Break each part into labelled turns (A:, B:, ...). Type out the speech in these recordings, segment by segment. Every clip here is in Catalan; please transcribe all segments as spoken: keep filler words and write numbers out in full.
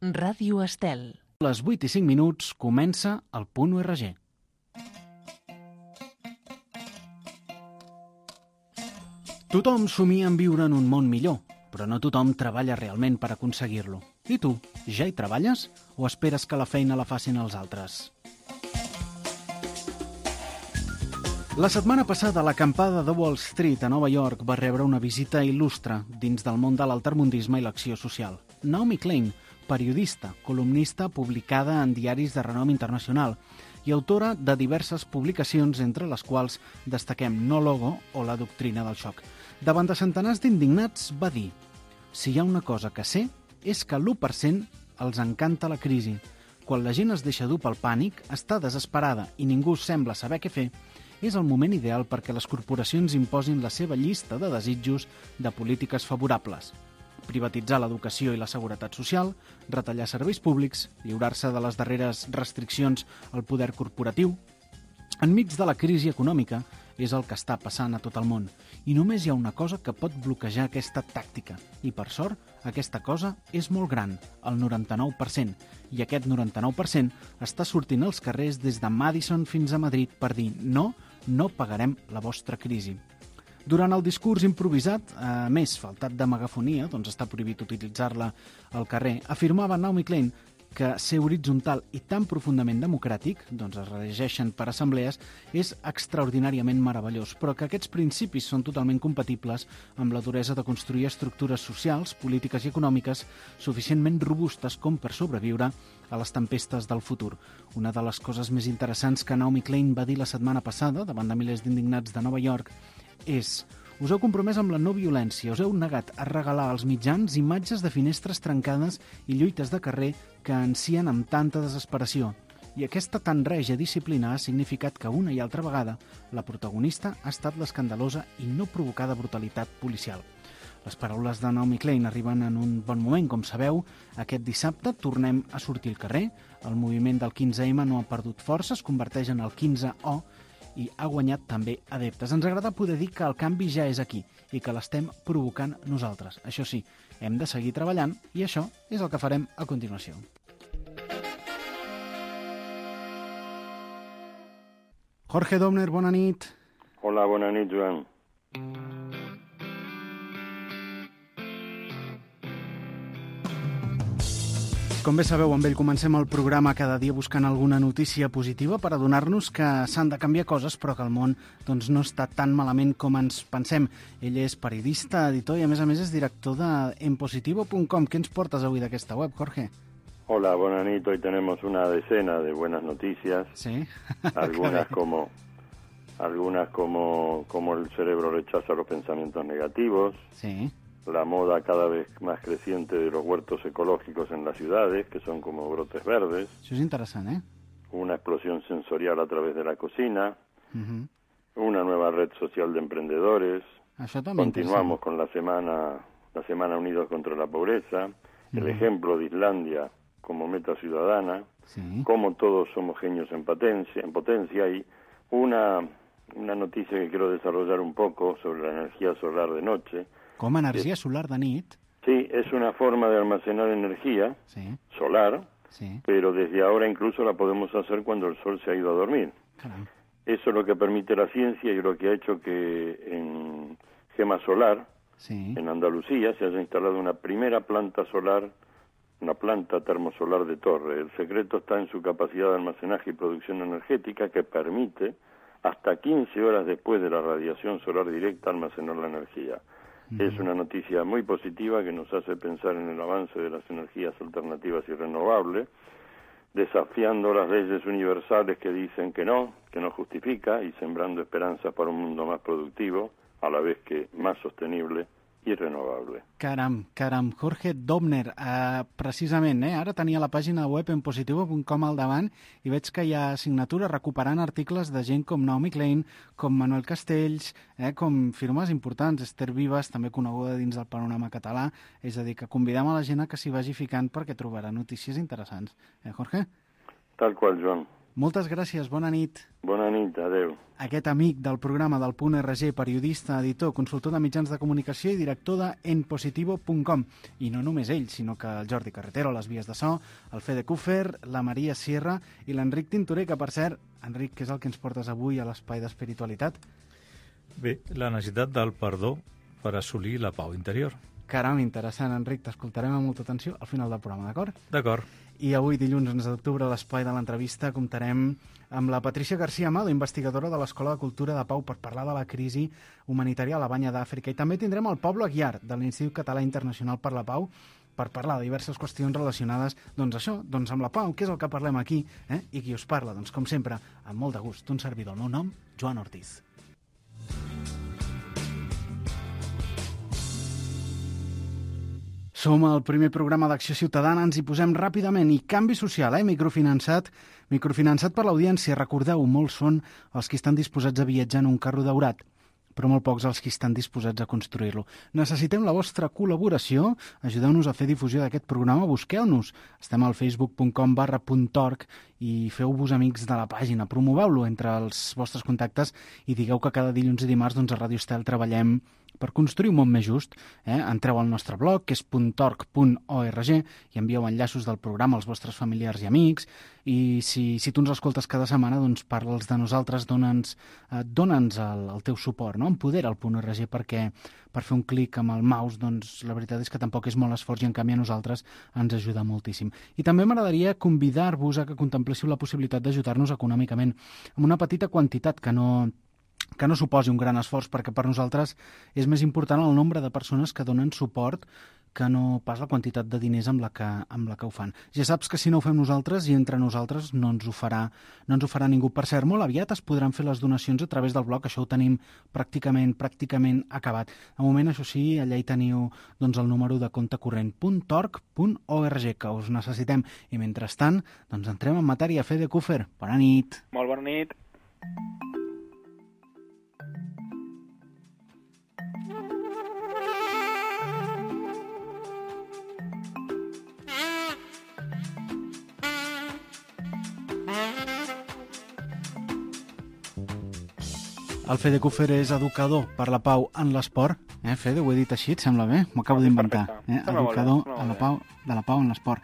A: Ràdio Estel.
B: A les vuit i cinc minuts comença el Punt U R G. Tothom somia en viure en un món millor, però no tothom treballa realment per aconseguir-lo. I tu, ja hi treballes o esperes que la feina la facin els altres? La setmana passada, l'acampada de Wall Street a Nova York va rebre una visita il·lustre dins del món de l'altermundisme i l'acció social. Naomi Klein, periodista, columnista publicada en diaris de renom internacional i autora de diverses publicacions, entre les quals destaquem No Logo o La doctrina del xoc. Davant de centenars d'indignats va dir: si hi ha una cosa que sé és que l'u per cent els encanta la crisi. Quan la gent es deixa dur pel pànic, està desesperada i ningú sembla saber què fer, és el moment ideal perquè les corporacions imposin la seva llista de desitjos de polítiques favorables. Privatitzar l'educació i la seguretat social, retallar serveis públics, lliurar-se de les darreres restriccions al poder corporatiu. Enmig de la crisi econòmica és el que està passant a tot el món. I només hi ha una cosa que pot bloquejar aquesta tàctica. I, per sort, aquesta cosa és molt gran, el noranta-nou per cent. I aquest noranta-nou per cent està sortint als carrers des de Madison fins a Madrid per dir no, no pagarem la vostra crisi. Durant el discurs improvisat, a més faltat de megafonia, doncs està prohibit utilitzar-la al carrer, afirmava Naomi Klein que ser horitzontal i tan profundament democràtic, doncs es regeixen per assemblees, és extraordinàriament meravellós, però que aquests principis són totalment compatibles amb la duresa de construir estructures socials, polítiques i econòmiques suficientment robustes com per sobreviure a les tempestes del futur. Una de les coses més interessants que Naomi Klein va dir la setmana passada, davant de milers d'indignats de Nova York, és: us heu compromès amb la no violència, us heu negat a regalar als mitjans imatges de finestres trencades i lluites de carrer que ansien amb tanta desesperació. I aquesta tan regia disciplina ha significat que una i altra vegada la protagonista ha estat l'escandalosa i no provocada brutalitat policial. Les paraules de Naomi Klein arriben en un bon moment, com sabeu. Aquest dissabte tornem a sortir al carrer. El moviment del quinze ema no ha perdut força, es converteix en el quinze o i ha guanyat també adeptes. Ens agrada poder dir que el canvi ja és aquí i que l'estem provocant nosaltres. Això sí, hem de seguir treballant i això és el que farem a continuació. Jorge Dobner, bona nit.
C: Hola, bona nit, Joan.
B: Com bé sabeu, amb ell comencem el programa cada dia buscant alguna notícia positiva per adonar-nos que s'han de canviar coses, però que el món doncs, no està tan malament com ens pensem. Ell és periodista, editor i, a més a més, és director de en positivo punt com. Què ens portes avui d'aquesta web, Jorge?
C: Hola, buena nit. Hoy tenemos una decena de buenas noticias.
B: Sí.
C: Algunas como algunas como, como el cerebro rechaza los pensamientos negativos.
B: Sí.
C: La moda cada vez más creciente de los huertos ecológicos en las ciudades, que son como brotes verdes.
B: Això és interessant, eh?
C: Una explosión sensorial a través de la cocina.
B: Uh-huh.
C: Una nueva red social de emprendedores.
B: Això també
C: Continuamos con la semana, la semana Unidos contra la Pobreza. Uh-huh. El ejemplo de Islandia como meta ciudadana.
B: Sí.
C: Cómo todos somos genios en potencia, en potencia. Y una, una noticia que quiero desarrollar un poco sobre la energía solar de noche.
B: Com energia solar de nit.
C: Sí, es una forma de almacenar energía
B: sí.
C: solar,
B: sí.
C: pero desde ahora incluso la podemos hacer cuando el sol se ha ido a dormir.
B: Caram.
C: Eso es lo que permite la ciencia y lo que ha hecho que en Gema Solar,
B: sí.
C: en Andalucía, se haya instalado una primera planta solar, una planta termosolar de torre. El secreto está en su capacidad de almacenaje y producción energética que permite hasta quince horas después de la radiación solar directa almacenar la energía. Es una noticia muy positiva que nos hace pensar en el avance de las energías alternativas y renovables, desafiando las leyes universales que dicen que no, que no justifica, y sembrando esperanzas para un mundo más productivo, a la vez que más sostenible i renovable.
B: Caram, caram. Jorge Dobner, uh, precisament, eh? Ara tenia la pàgina web en positivo punt com al davant i veig que hi ha signatures recuperant articles de gent com Naomi Klein, com Manuel Castells, eh? com firmes importants, Esther Vives, també coneguda dins del panorama català. És a dir, que convidem a la gent a que s'hi vagi ficant perquè trobarà notícies interessants. Eh, Jorge?
C: Tal qual, Joan.
B: Moltes gràcies, bona nit.
C: Bona nit, adeu.
B: Aquest amic del programa del Punt R G, periodista, editor, consultor de mitjans de comunicació i director de en positivo punt com. I no només ell, sinó que el Jordi Carretero, les vies de so, el Fede Cúfer, la Maria Sierra i l'Enric Tintorer, que per cert, Enric, què és el que ens portes avui a l'espai d'espiritualitat?
A: Bé, la necessitat del perdó per assolir la pau interior.
B: Caram, interessant, Enric, t'escoltarem amb molta atenció al final del programa, d'acord?
A: D'acord.
B: I avui, dilluns onze d'octubre, a l'espai de l'entrevista, comptarem amb la Patricia García Amado, investigadora de l'Escola de Cultura de Pau, per parlar de la crisi humanitària a la Banya d'Àfrica. I també tindrem el Pablo Aguiar, de l'Institut Català Internacional per la Pau, per parlar de diverses qüestions relacionades, doncs això, doncs amb la pau, que és el que parlem aquí, eh? I qui us parla, doncs com sempre, amb molt de gust, un servidor, el meu nom, Joan Ortiz. Som el primer programa d'Acció Ciutadana, ens hi posem ràpidament. I canvi social, eh? Microfinançat, microfinançat per l'audiència. Recordeu, molts són els que estan disposats a viatjar en un carro daurat, però molt pocs els que estan disposats a construir-lo. Necessitem la vostra col·laboració. Ajudeu-nos a fer difusió d'aquest programa. Busqueu-nos. Estem al facebook punt com barra punt org i feu-vos amics de la pàgina. Promoveu-lo entre els vostres contactes i digueu que cada dilluns i dimarts doncs, a Radio Estel treballem per construir un món més just. Eh? Entreu al nostre blog, que és punt org punt org, i envieu enllaços del programa als vostres familiars i amics. I si, si tu ens escoltes cada setmana, doncs parla'ls de nosaltres, dona'ns eh, dona'ns el, el teu suport, no? Empodera el punt org, perquè per fer un clic amb el mouse, doncs la veritat és que tampoc és molt esforç i en canvi a nosaltres ens ajuda moltíssim. I també m'agradaria convidar-vos a que contempléssiu la possibilitat d'ajudar-nos econòmicament amb una petita quantitat que no que no suposi un gran esforç, perquè per nosaltres és més important el nombre de persones que donen suport que no pas la quantitat de diners amb la que, amb la que ho fan. Ja saps que si no ho fem nosaltres i entre nosaltres no ens ho farà, no ens ho farà ningú. Per cert, molt aviat es podran fer les donacions a través del blog, això ho tenim pràcticament pràcticament acabat. De moment, això sí, allà hi teniu doncs, el número de compte corrent punt org punt org, que us necessitem. I mentrestant, doncs entrem en matèria. Fede Cúfer, bona nit.
D: Molt bona nit.
B: El Fede Cúfer és educador per la pau en l'esport. Eh, Fede, ho he dit així, et sembla bé? M'ho acabo d'inventar. Eh? Educador a la pau, de la pau en l'esport.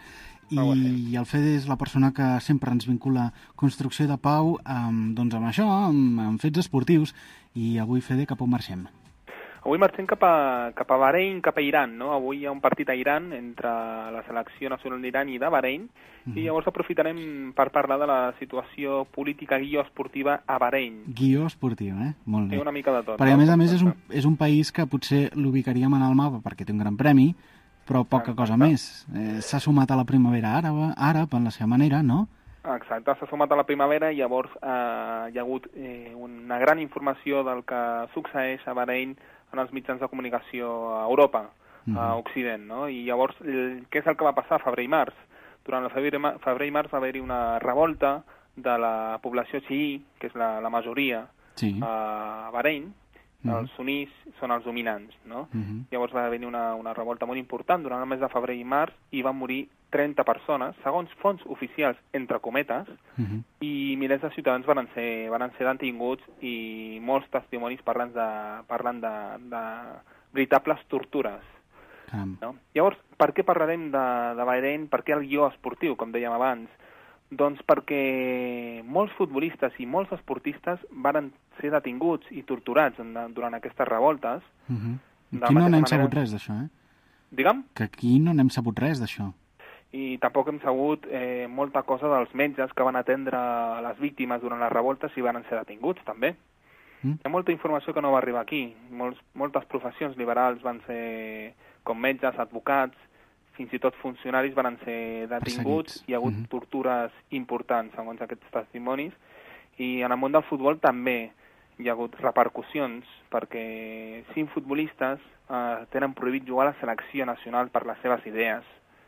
B: I el Fede és la persona que sempre ens vincula construcció de pau amb, doncs amb això, amb, amb fets esportius. I avui, Fede, cap on marxem?
D: Avui marxem cap a, cap a Bahrein, cap a Iran, no? Avui hi ha un partit a Iran entre la selecció nacional d'Iran i de Bahrein, uh-huh. I llavors aprofitarem per parlar de la situació política guioesportiva a Bahrein.
B: Guioesportiu, eh? Molt bé.
D: Té una mica de tot.
B: Perquè,
D: no?
B: a més a més, és un, és un país que potser l'ubicaríem en el mapa perquè té un gran premi, però poca cosa més. Eh, s'ha sumat a la primavera àrab, àrab en la seva manera, no?
D: Exacte, s'ha sumat a la primavera i llavors eh, hi ha hagut eh, una gran informació del que succeeix a Bahrein en els mitjans de comunicació a Europa, mm-hmm. a Occident, no? I llavors, el, què és el que va passar a febrer i març? Durant el febrer, febrer i març va haver-hi una revolta de la població xií, que és la, la majoria, sí. a Bahrein. Mm-hmm. Els sunís són els dominants, no? Mm-hmm. Llavors va haver-hi una, una revolta molt important durant el mes de febrer i març i van morir trenta persones, segons fonts oficials, entre cometes, uh-huh. I milers de ciutadans van ser, van ser detinguts i molts testimonis parlen de, parlen de, de veritables tortures. Um. No? Llavors, per què parlarem de, de Bahrein? Per què el guió esportiu, com dèiem abans? Doncs perquè molts futbolistes i molts esportistes van ser detinguts i torturats durant aquestes revoltes.
B: Uh-huh. Aquí no n'hem manera... sabut res d'això, eh?
D: Digue'm?
B: Que aquí no n'hem sabut res d'això.
D: I tampoc hem sabut eh, molta cosa dels metges que van atendre les víctimes durant les revoltes i van ser detinguts, també. Mm. Hi ha molta informació que no va arribar aquí. Molts, moltes professions liberals van ser, com metges, advocats, fins i tot funcionaris van ser detinguts. Hi ha hagut mm-hmm. tortures importants, segons aquests testimonis. I en el món del futbol també hi ha hagut repercussions, perquè cinc futbolistes eh, tenen prohibit jugar a la selecció nacional per les seves idees.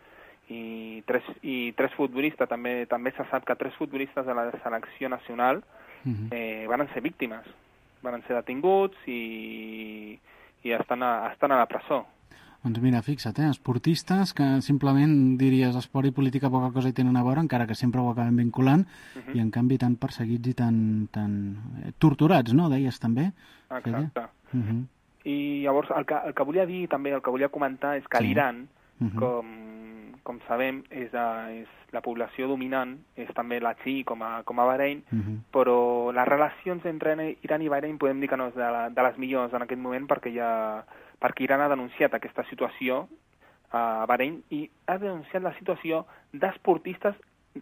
D: I tres, i tres futbolistes, també també se sap que tres futbolistes de la selecció nacional uh-huh. eh, van ser víctimes, van ser detinguts i, i estan, a, estan a la presó.
B: Doncs mira, fixa't, eh? Esportistes que simplement diries esport i política poca cosa hi tenen a veure, encara que sempre ho acabem vinculant, uh-huh. i en canvi tan perseguits i tan, tan eh, torturats, no? Deies també?
D: Exacte.
B: Uh-huh.
D: I llavors el que, el que volia dir també, el que volia comentar és que sí. l'Iran, uh-huh. com, com sabem, és, a, és la població dominant, és també la Xi com a, com a Bahrein, uh-huh. però les relacions entre Iran i Bahrein podem dir que no és de, la, de les millors en aquest moment perquè hi ha... perquè Iran ha denunciat aquesta situació a Bahrein i ha denunciat la situació d'esportistes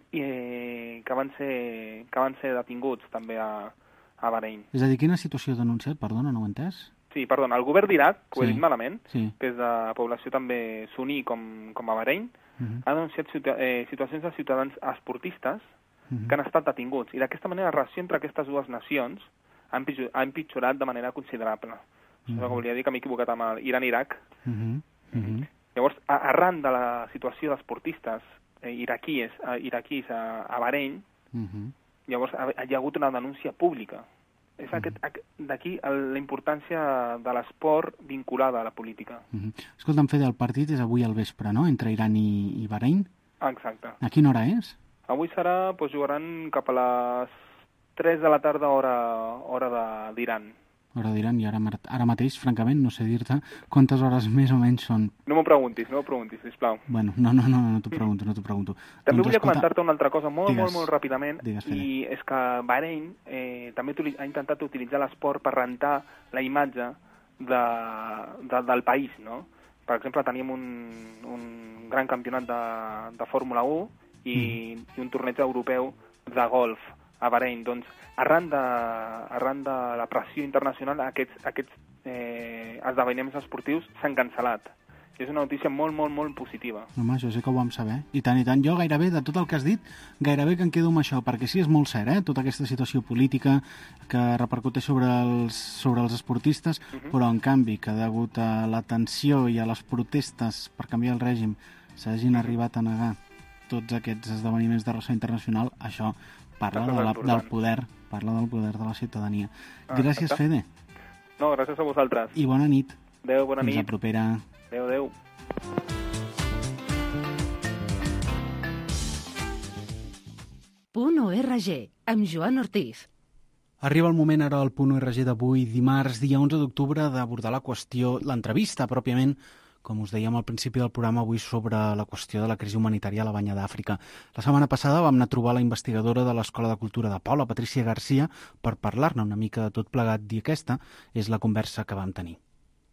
D: eh, que, van ser, que van ser detinguts també a, a Bahrein.
B: És a dir, quina situació ha denunciat? Perdona, no ho he entès?
D: Sí, perdona, el govern d'Iraq, que ho he
B: sí.
D: dit malament,
B: sí.
D: que és de població també suní com, com a Bahrein, uh-huh. ha denunciat situa eh, situacions de ciutadans esportistes uh-huh. que han estat detinguts. I d'aquesta manera la relació entre aquestes dues nacions ha empitjorat, ha empitjorat de manera considerable. Això uh-huh. volia dir que m'he equivocat amb Iran-Iraq. Uh-huh. Uh-huh. Llavors, arran de la situació d'esportistes eh, iraquís, eh, iraquís a, a Bahrein, uh-huh. llavors ha, hi ha hagut una denúncia pública. És uh-huh. d'aquí la importància de l'esport vinculada a la política.
B: Uh-huh. Escolta'm, Fede, el partit és avui al vespre, no?, entre Iran i, i Bahrein?
D: Exacte.
B: A quina hora és?
D: Avui serà, doncs jugaran cap a les tres de la tarda hora, hora d'Iran.
B: Hora d'Iran, i ara, ara mateix, francament, no sé dir-te quantes hores més o menys són.
D: No m'ho preguntis, no m'ho preguntis, sisplau.
B: Bueno, no, no, no, no t'ho pregunto, no t'ho pregunto.
D: També doncs, volia escolta... comentar-te una altra cosa molt, digues, molt, molt ràpidament,
B: digues,
D: i és que Bahrein eh, també ha intentat utilitzar l'esport per rentar la imatge de, de, del país, no? Per exemple, teníem un, un gran campionat de, de Fórmula u i, mm. i un torneig europeu de golf a Bahrein. Doncs, arran de, arran de la pressió internacional, aquests, aquests eh, esdeveniments esportius s'han cancel·lat. I és una notícia molt, molt, molt positiva.
B: Home, això sí que ho vam saber. I tant, i tant. Jo gairebé, de tot el que has dit, gairebé que em quedo amb això, perquè sí, és molt cert, eh? Tota aquesta situació política que repercuteix sobre els, sobre els esportistes, uh-huh. però en canvi que degut a la tensió i a les protestes per canviar el règim s'hagin uh-huh. arribat a negar tots aquests esdeveniments de ressò internacional, això parla de la, del poder, parla del poder de la ciutadania. Ah, gràcies, exacte. Fede.
D: No, gràcies a vosaltres.
B: I bona nit.
D: Adéu, bona
B: Fins
D: nit.
B: Fins la propera.
D: Adéu, adéu.
E: Punt O R G, amb Joan Ortiz.
B: Arriba el moment ara al Punt O R G d'avui, dimarts, dia onze d'octubre, d'abordar la qüestió, l'entrevista pròpiament, com us dèiem al principi del programa, avui sobre la qüestió de la crisi humanitària a la Banya d'Àfrica. La setmana passada vam anar a trobar la investigadora de l'Escola de Cultura de Pau, la Patrícia Garcia, per parlar-ne una mica de tot plegat, i aquesta és la conversa que vam tenir.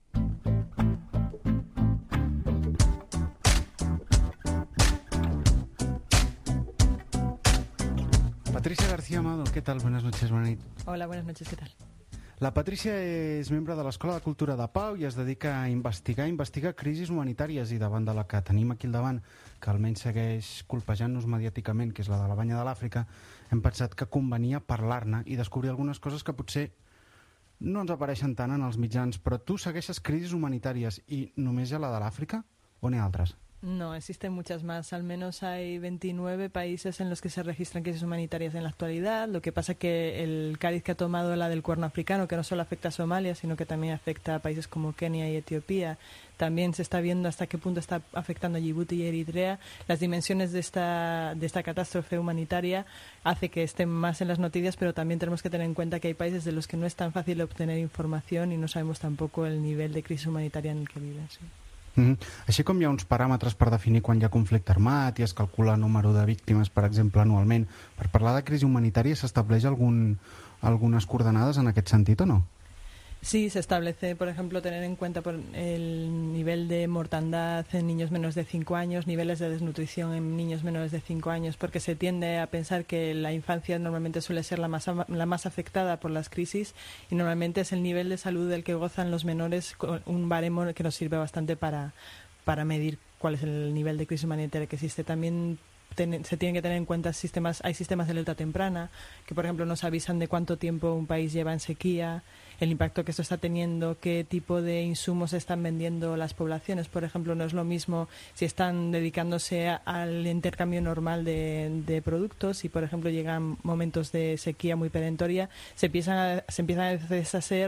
B: Patricia García Amado, ¿qué tal? Buenas noches, buena nit.
F: Hola, buenas noches, ¿qué tal?
B: La Patrícia és membre de l'Escola de Cultura de Pau i es dedica a investigar, investigar crisis humanitàries, i davant de la que tenim aquí al davant, que almenys segueix colpejant-nos mediàticament, que és la de la Banya de l'Àfrica, hem pensat que convenia parlar-ne i descobrir algunes coses que potser no ens apareixen tant en els mitjans. Però tu segueixes crisis humanitàries i només hi ha la de l'Àfrica o n'hi ha altres?
F: No, existen muchas más. Al menos hay veintinueve países en los que se registran crisis humanitarias en la actualidad. Lo que pasa es que el cariz que ha tomado la del Cuerno Africano, que no solo afecta a Somalia, sino que también afecta a países como Kenia y Etiopía, también se está viendo hasta qué punto está afectando a Djibouti y Eritrea. Las dimensiones de esta, de esta catástrofe humanitaria hace que estén más en las noticias, pero también tenemos que tener en cuenta que hay países de los que no es tan fácil obtener información y no sabemos tampoco el nivel de crisis humanitaria en el que viven. Sí.
B: Mm-hmm. Així com hi ha uns paràmetres per definir quan hi ha conflicte armat i es calcula el número de víctimes, per exemple, anualment, per parlar de crisi humanitària s'estableix algun, algunes coordenades en aquest sentit o no?
F: Sí, se establece, por ejemplo, tener en cuenta por el nivel de mortandad en niños menores de cinco años, niveles de desnutrición en niños menores de cinco años, porque se tiende a pensar que la infancia normalmente suele ser la más, la más afectada por las crisis y normalmente es el nivel de salud del que gozan los menores, un baremo que nos sirve bastante para, para medir cuál es el nivel de crisis humanitaria que existe. También ten, se tienen que tener en cuenta sistemas, hay sistemas de alerta temprana que, por ejemplo, nos avisan de cuánto tiempo un país lleva en sequía, el impacto que esto está teniendo, qué tipo de insumos están vendiendo las poblaciones. Por ejemplo, no es lo mismo si están dedicándose a, al intercambio normal de, de productos y, por ejemplo, llegan momentos de sequía muy perentoria, se empiezan a, se empiezan a deshacer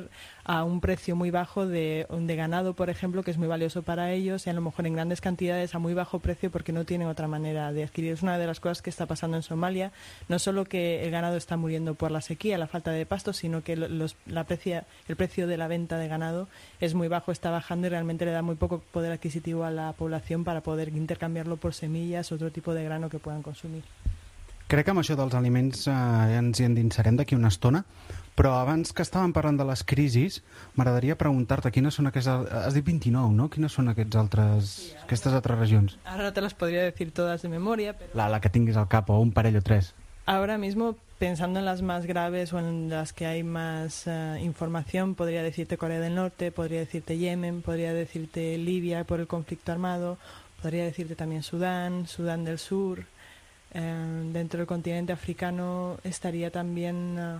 F: a un precio muy bajo de, de ganado, por ejemplo, que es muy valioso para ellos, y a lo mejor en grandes cantidades a muy bajo precio porque no tienen otra manera de adquirir. Es una de las cosas que está pasando en Somalia, no solo que el ganado está muriendo por la sequía, la falta de pasto, sino que los, la precia, el precio de la venta de ganado es muy bajo, está bajando y realmente le da muy poco poder adquisitivo a la población para poder intercanviarlo por semillas o otro tipo de grano que puedan consumir.
B: Crec que amb això dels aliments eh, ens hi endinsarem d'aquí una estona, però abans que estàvem parlant de les crisis, m'agradaria preguntar-te quines són aquestes... Has dit vint-i-nou, no? Quines són aquests altres, sí, ara, aquestes altres regions?
F: Ara no te las podría decir todas de memoria, pero...
B: La, la que tinguis al cap, o un parell o tres.
F: Ahora mismo, pensando en las más graves o en las que hay más uh, información, podría decirte Corea del Norte, podría decirte Yemen, podría decirte Libia por el conflicto armado, podría decirte también Sudán, Sudán del Sur... Eh, dentro del continente africano estaría también uh,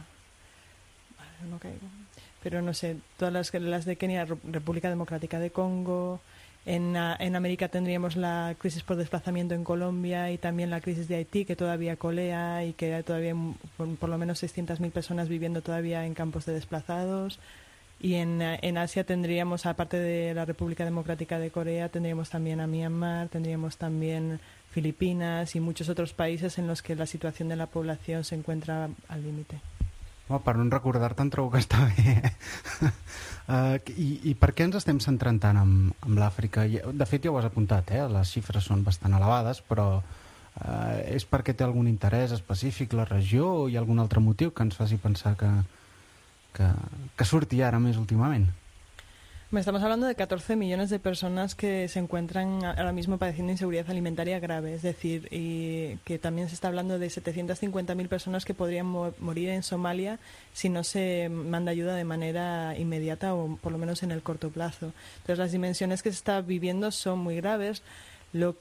F: no caigo, pero no sé, todas las, las de Kenia, República Democrática de Congo. En, uh, en América tendríamos la crisis por desplazamiento en Colombia y también la crisis de Haití, que todavía colea y que hay todavía por, por lo menos seiscientas mil personas viviendo todavía en campos de desplazados. Y en, en Asia tendríamos, aparte de la República Democrática de Corea, tendríamos también a Myanmar, tendríamos también Filipinas y muchos otros países en los que la situación de la población se encuentra al límite.
B: Oh, per no recordar-te em trobo que està bé. uh, i, I per què ens estem centrant tant amb, amb l'Àfrica? De fet, ja ho has apuntat, eh? Les xifres són bastant elevades, però uh, és perquè té algun interès específic la regió o hi ha algun altre motiu que ens faci pensar que, que, que surti ara més últimament?
F: Estamos hablando de catorce millones de personas que se encuentran ahora mismo padeciendo inseguridad alimentaria grave, es decir, y que también se está hablando de setecientas cincuenta mil personas que podrían mo- morir en Somalia si no se manda ayuda de manera inmediata o por lo menos en el corto plazo. Entonces las dimensiones que se está viviendo son muy graves. Lo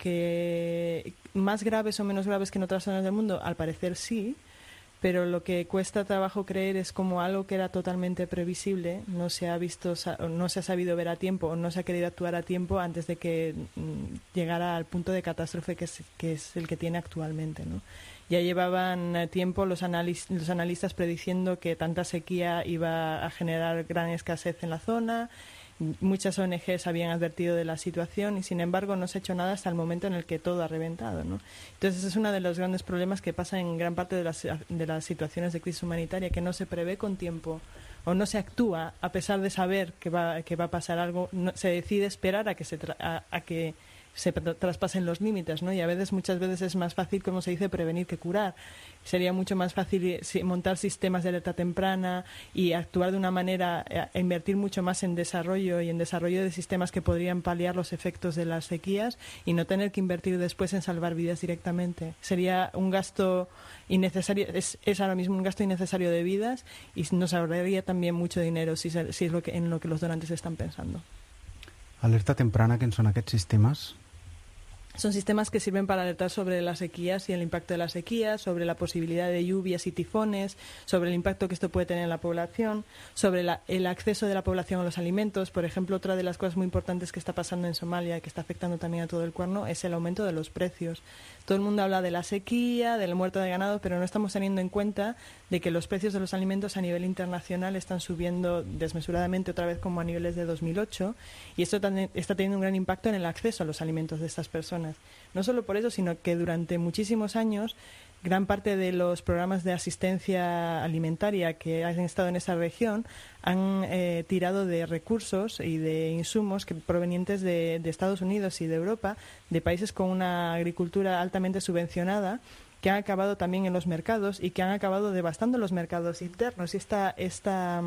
F: que más graves o menos graves que en otras zonas del mundo, al parecer sí, pero lo que cuesta trabajo creer es como algo que era totalmente previsible, no se ha visto, no se ha sabido ver a tiempo o no se ha querido actuar a tiempo antes de que mm, llegara al punto de catástrofe que es, que es el que tiene actualmente, ¿no? Ya llevaban tiempo los, analis, los analistas prediciendo que tanta sequía iba a generar gran escasez en la zona. Muchas O N Ges habían advertido de la situación y, sin embargo, no se ha hecho nada hasta el momento en el que todo ha reventado, ¿no? Entonces, ese es uno de los grandes problemas que pasa en gran parte de las, de las situaciones de crisis humanitaria, que no se prevé con tiempo o no se actúa a pesar de saber que va, que va a pasar algo. No, se decide esperar a que se tra a, a que se traspasen los límites, ¿no? Y a veces, muchas veces es más fácil, como se dice, prevenir que curar. Sería mucho más fácil montar sistemas de alerta temprana y actuar de una manera, e invertir mucho más en desarrollo y en desarrollo de sistemas que podrían paliar los efectos de las sequías y no tener que invertir después en salvar vidas directamente. Sería un gasto innecesario, es, es ahora mismo un gasto innecesario de vidas y nos ahorraría también mucho dinero si, si es lo que, en lo que los donantes están pensando.
B: Alerta temprana, ¿qué son aquests sistemes?
F: Son sistemas que sirven para alertar sobre las sequías y el impacto de las sequías, sobre la posibilidad de lluvias y tifones, sobre el impacto que esto puede tener en la población, sobre la, el acceso de la población a los alimentos. Por ejemplo, otra de las cosas muy importantes que está pasando en Somalia y que está afectando también a todo el Cuerno es el aumento de los precios. Todo el mundo habla de la sequía, del muerto de ganado, pero no estamos teniendo en cuenta de que los precios de los alimentos a nivel internacional están subiendo desmesuradamente otra vez como a niveles de dos mil ocho y esto también está teniendo un gran impacto en el acceso a los alimentos de estas personas. No solo por eso, sino que durante muchísimos años gran parte de los programas de asistencia alimentaria que han estado en esa región han eh, tirado de recursos y de insumos que provenientes de, de Estados Unidos y de Europa, de países con una agricultura altamente subvencionada, que han acabado también en los mercados y que han acabado devastando los mercados internos. Y esta, esta,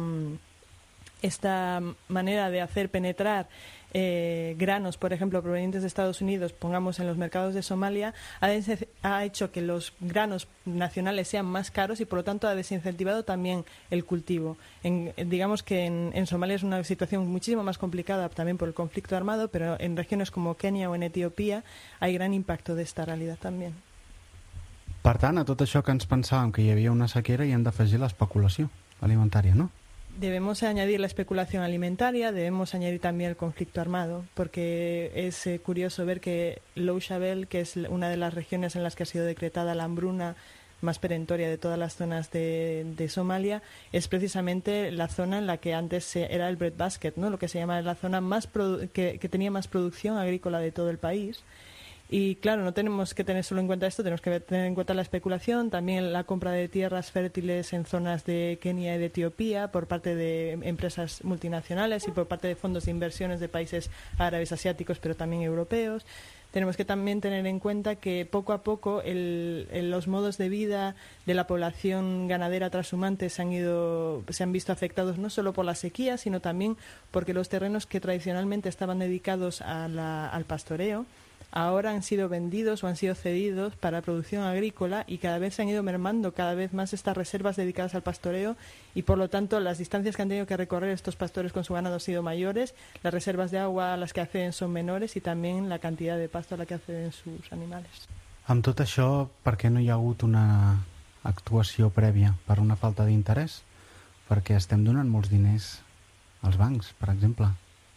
F: esta manera de hacer penetrar Eh, granos, por ejemplo, provenientes de Estados Unidos, pongamos en los mercados de Somalia, ha, ha hecho que los granos nacionales sean más caros y por lo tanto ha desincentivado también el cultivo. En, digamos que en, en Somalia es una situación muchísimo más complicada también por el conflicto armado, pero en regiones como Kenia o en Etiopía hay gran impacto de esta realidad también.
B: Per tant, a tot això que ens pensàvem que hi havia una sequera hi hem d'afegir l'especulació alimentària, no?
F: Debemos añadir la especulación alimentaria, debemos añadir también el conflicto armado, porque es eh, curioso ver que Low Shabelle, que es una de las regiones en las que ha sido decretada la hambruna más perentoria de todas las zonas de, de Somalia, es precisamente la zona en la que antes era el breadbasket, ¿no? Lo que se llama la zona más produ- que, que tenía más producción agrícola de todo el país. Y claro, no tenemos que tener solo en cuenta esto, tenemos que tener en cuenta la especulación, también la compra de tierras fértiles en zonas de Kenia y de Etiopía por parte de empresas multinacionales y por parte de fondos de inversiones de países árabes, asiáticos, pero también europeos. Tenemos que también tener en cuenta que poco a poco el, el, los modos de vida de la población ganadera trashumante se han ido, se han visto afectados no solo por la sequía, sino también porque los terrenos que tradicionalmente estaban dedicados a la, al pastoreo ahora han sido vendidos o han sido cedidos para producción agrícola y cada vez se han ido mermando cada vez más estas reservas dedicadas al pastoreo y por lo tanto las distancias que han tenido que recorrer estos pastores con su ganado han sido mayores, las reservas de agua a las que acceden son menores y también la cantidad de pasto a la que acceden sus animales.
B: Amb tot això, per què no hi ha hagut una actuació prèvia? Per una falta d'interès? Perquè estem donant molts diners als bancs, per exemple.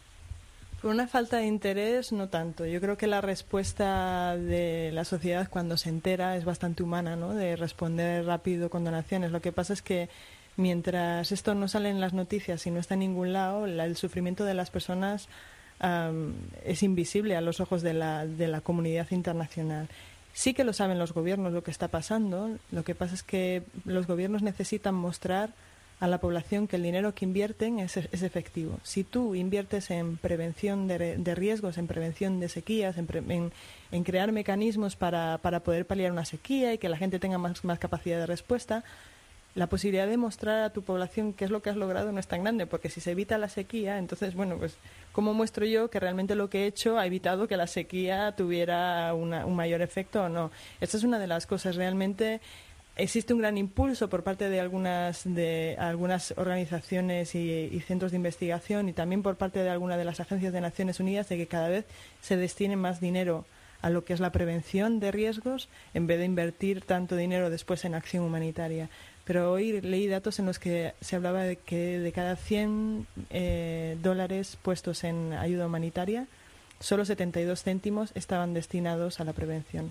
F: Por una falta de interés, no tanto. Yo creo que la respuesta de la sociedad cuando se entera es bastante humana, ¿no? De responder rápido con donaciones. Lo que pasa es que mientras esto no sale en las noticias y no está en ningún lado, la, el sufrimiento de las personas um, es invisible a los ojos de la, de la comunidad internacional. Sí que lo saben los gobiernos lo que está pasando. Lo que pasa es que los gobiernos necesitan mostrar a la población que el dinero que invierten es, es efectivo. Si tú inviertes en prevención de, de riesgos, en prevención de sequías, en, pre, en, en crear mecanismos para, para poder paliar una sequía y que la gente tenga más, más capacidad de respuesta, la posibilidad de mostrar a tu población qué es lo que has logrado no es tan grande, porque si se evita la sequía, entonces, bueno, pues, ¿cómo muestro yo que realmente lo que he hecho ha evitado que la sequía tuviera una, un mayor efecto o no? Esta es una de las cosas realmente. Existe un gran impulso por parte de algunas de algunas organizaciones y, y centros de investigación y también por parte de algunas de las agencias de Naciones Unidas de que cada vez se destine más dinero a lo que es la prevención de riesgos en vez de invertir tanto dinero después en acción humanitaria. Pero hoy leí datos en los que se hablaba de que de cada cien eh, dólares puestos en ayuda humanitaria, solo setenta y dos céntimos estaban destinados a la prevención.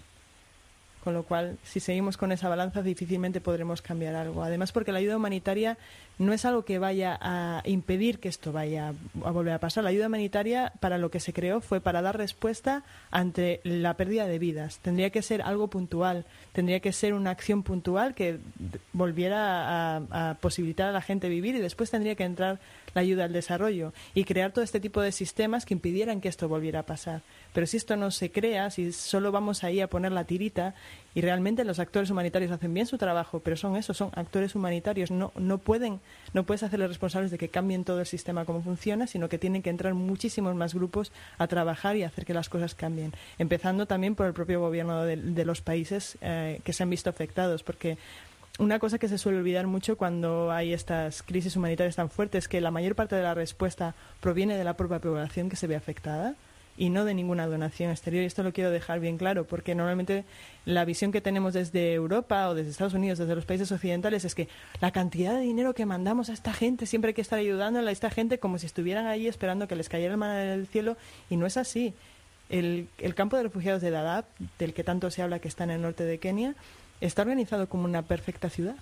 F: Con lo cual, si seguimos con esa balanza, difícilmente podremos cambiar algo. Además, porque la ayuda humanitaria no es algo que vaya a impedir que esto vaya a volver a pasar. La ayuda humanitaria, para lo que se creó, fue para dar respuesta ante la pérdida de vidas. Tendría que ser algo puntual, tendría que ser una acción puntual que volviera a, a posibilitar a la gente vivir y después tendría que entrar la ayuda al desarrollo y crear todo este tipo de sistemas que impidieran que esto volviera a pasar. Pero si esto no se crea, si solo vamos ahí a poner la tirita, y realmente los actores humanitarios hacen bien su trabajo, pero son eso, son actores humanitarios, no, no pueden, no puedes hacerles responsables de que cambien todo el sistema como funciona, sino que tienen que entrar muchísimos más grupos a trabajar y hacer que las cosas cambien, empezando también por el propio gobierno de, de los países eh, que se han visto afectados, porque una cosa que se suele olvidar mucho cuando hay estas crisis humanitarias tan fuertes es que la mayor parte de la respuesta proviene de la propia población que se ve afectada y no de ninguna donación exterior. Y esto lo quiero dejar bien claro, porque normalmente la visión que tenemos desde Europa o desde Estados Unidos, desde los países occidentales, es que la cantidad de dinero que mandamos a esta gente, siempre hay que estar ayudando a esta gente como si estuvieran ahí esperando que les cayera el maná del cielo, y no es así. El, el campo de refugiados de Dadaab, del que tanto se habla, que está en el norte de Kenia, está organizado como una perfecta ciudad.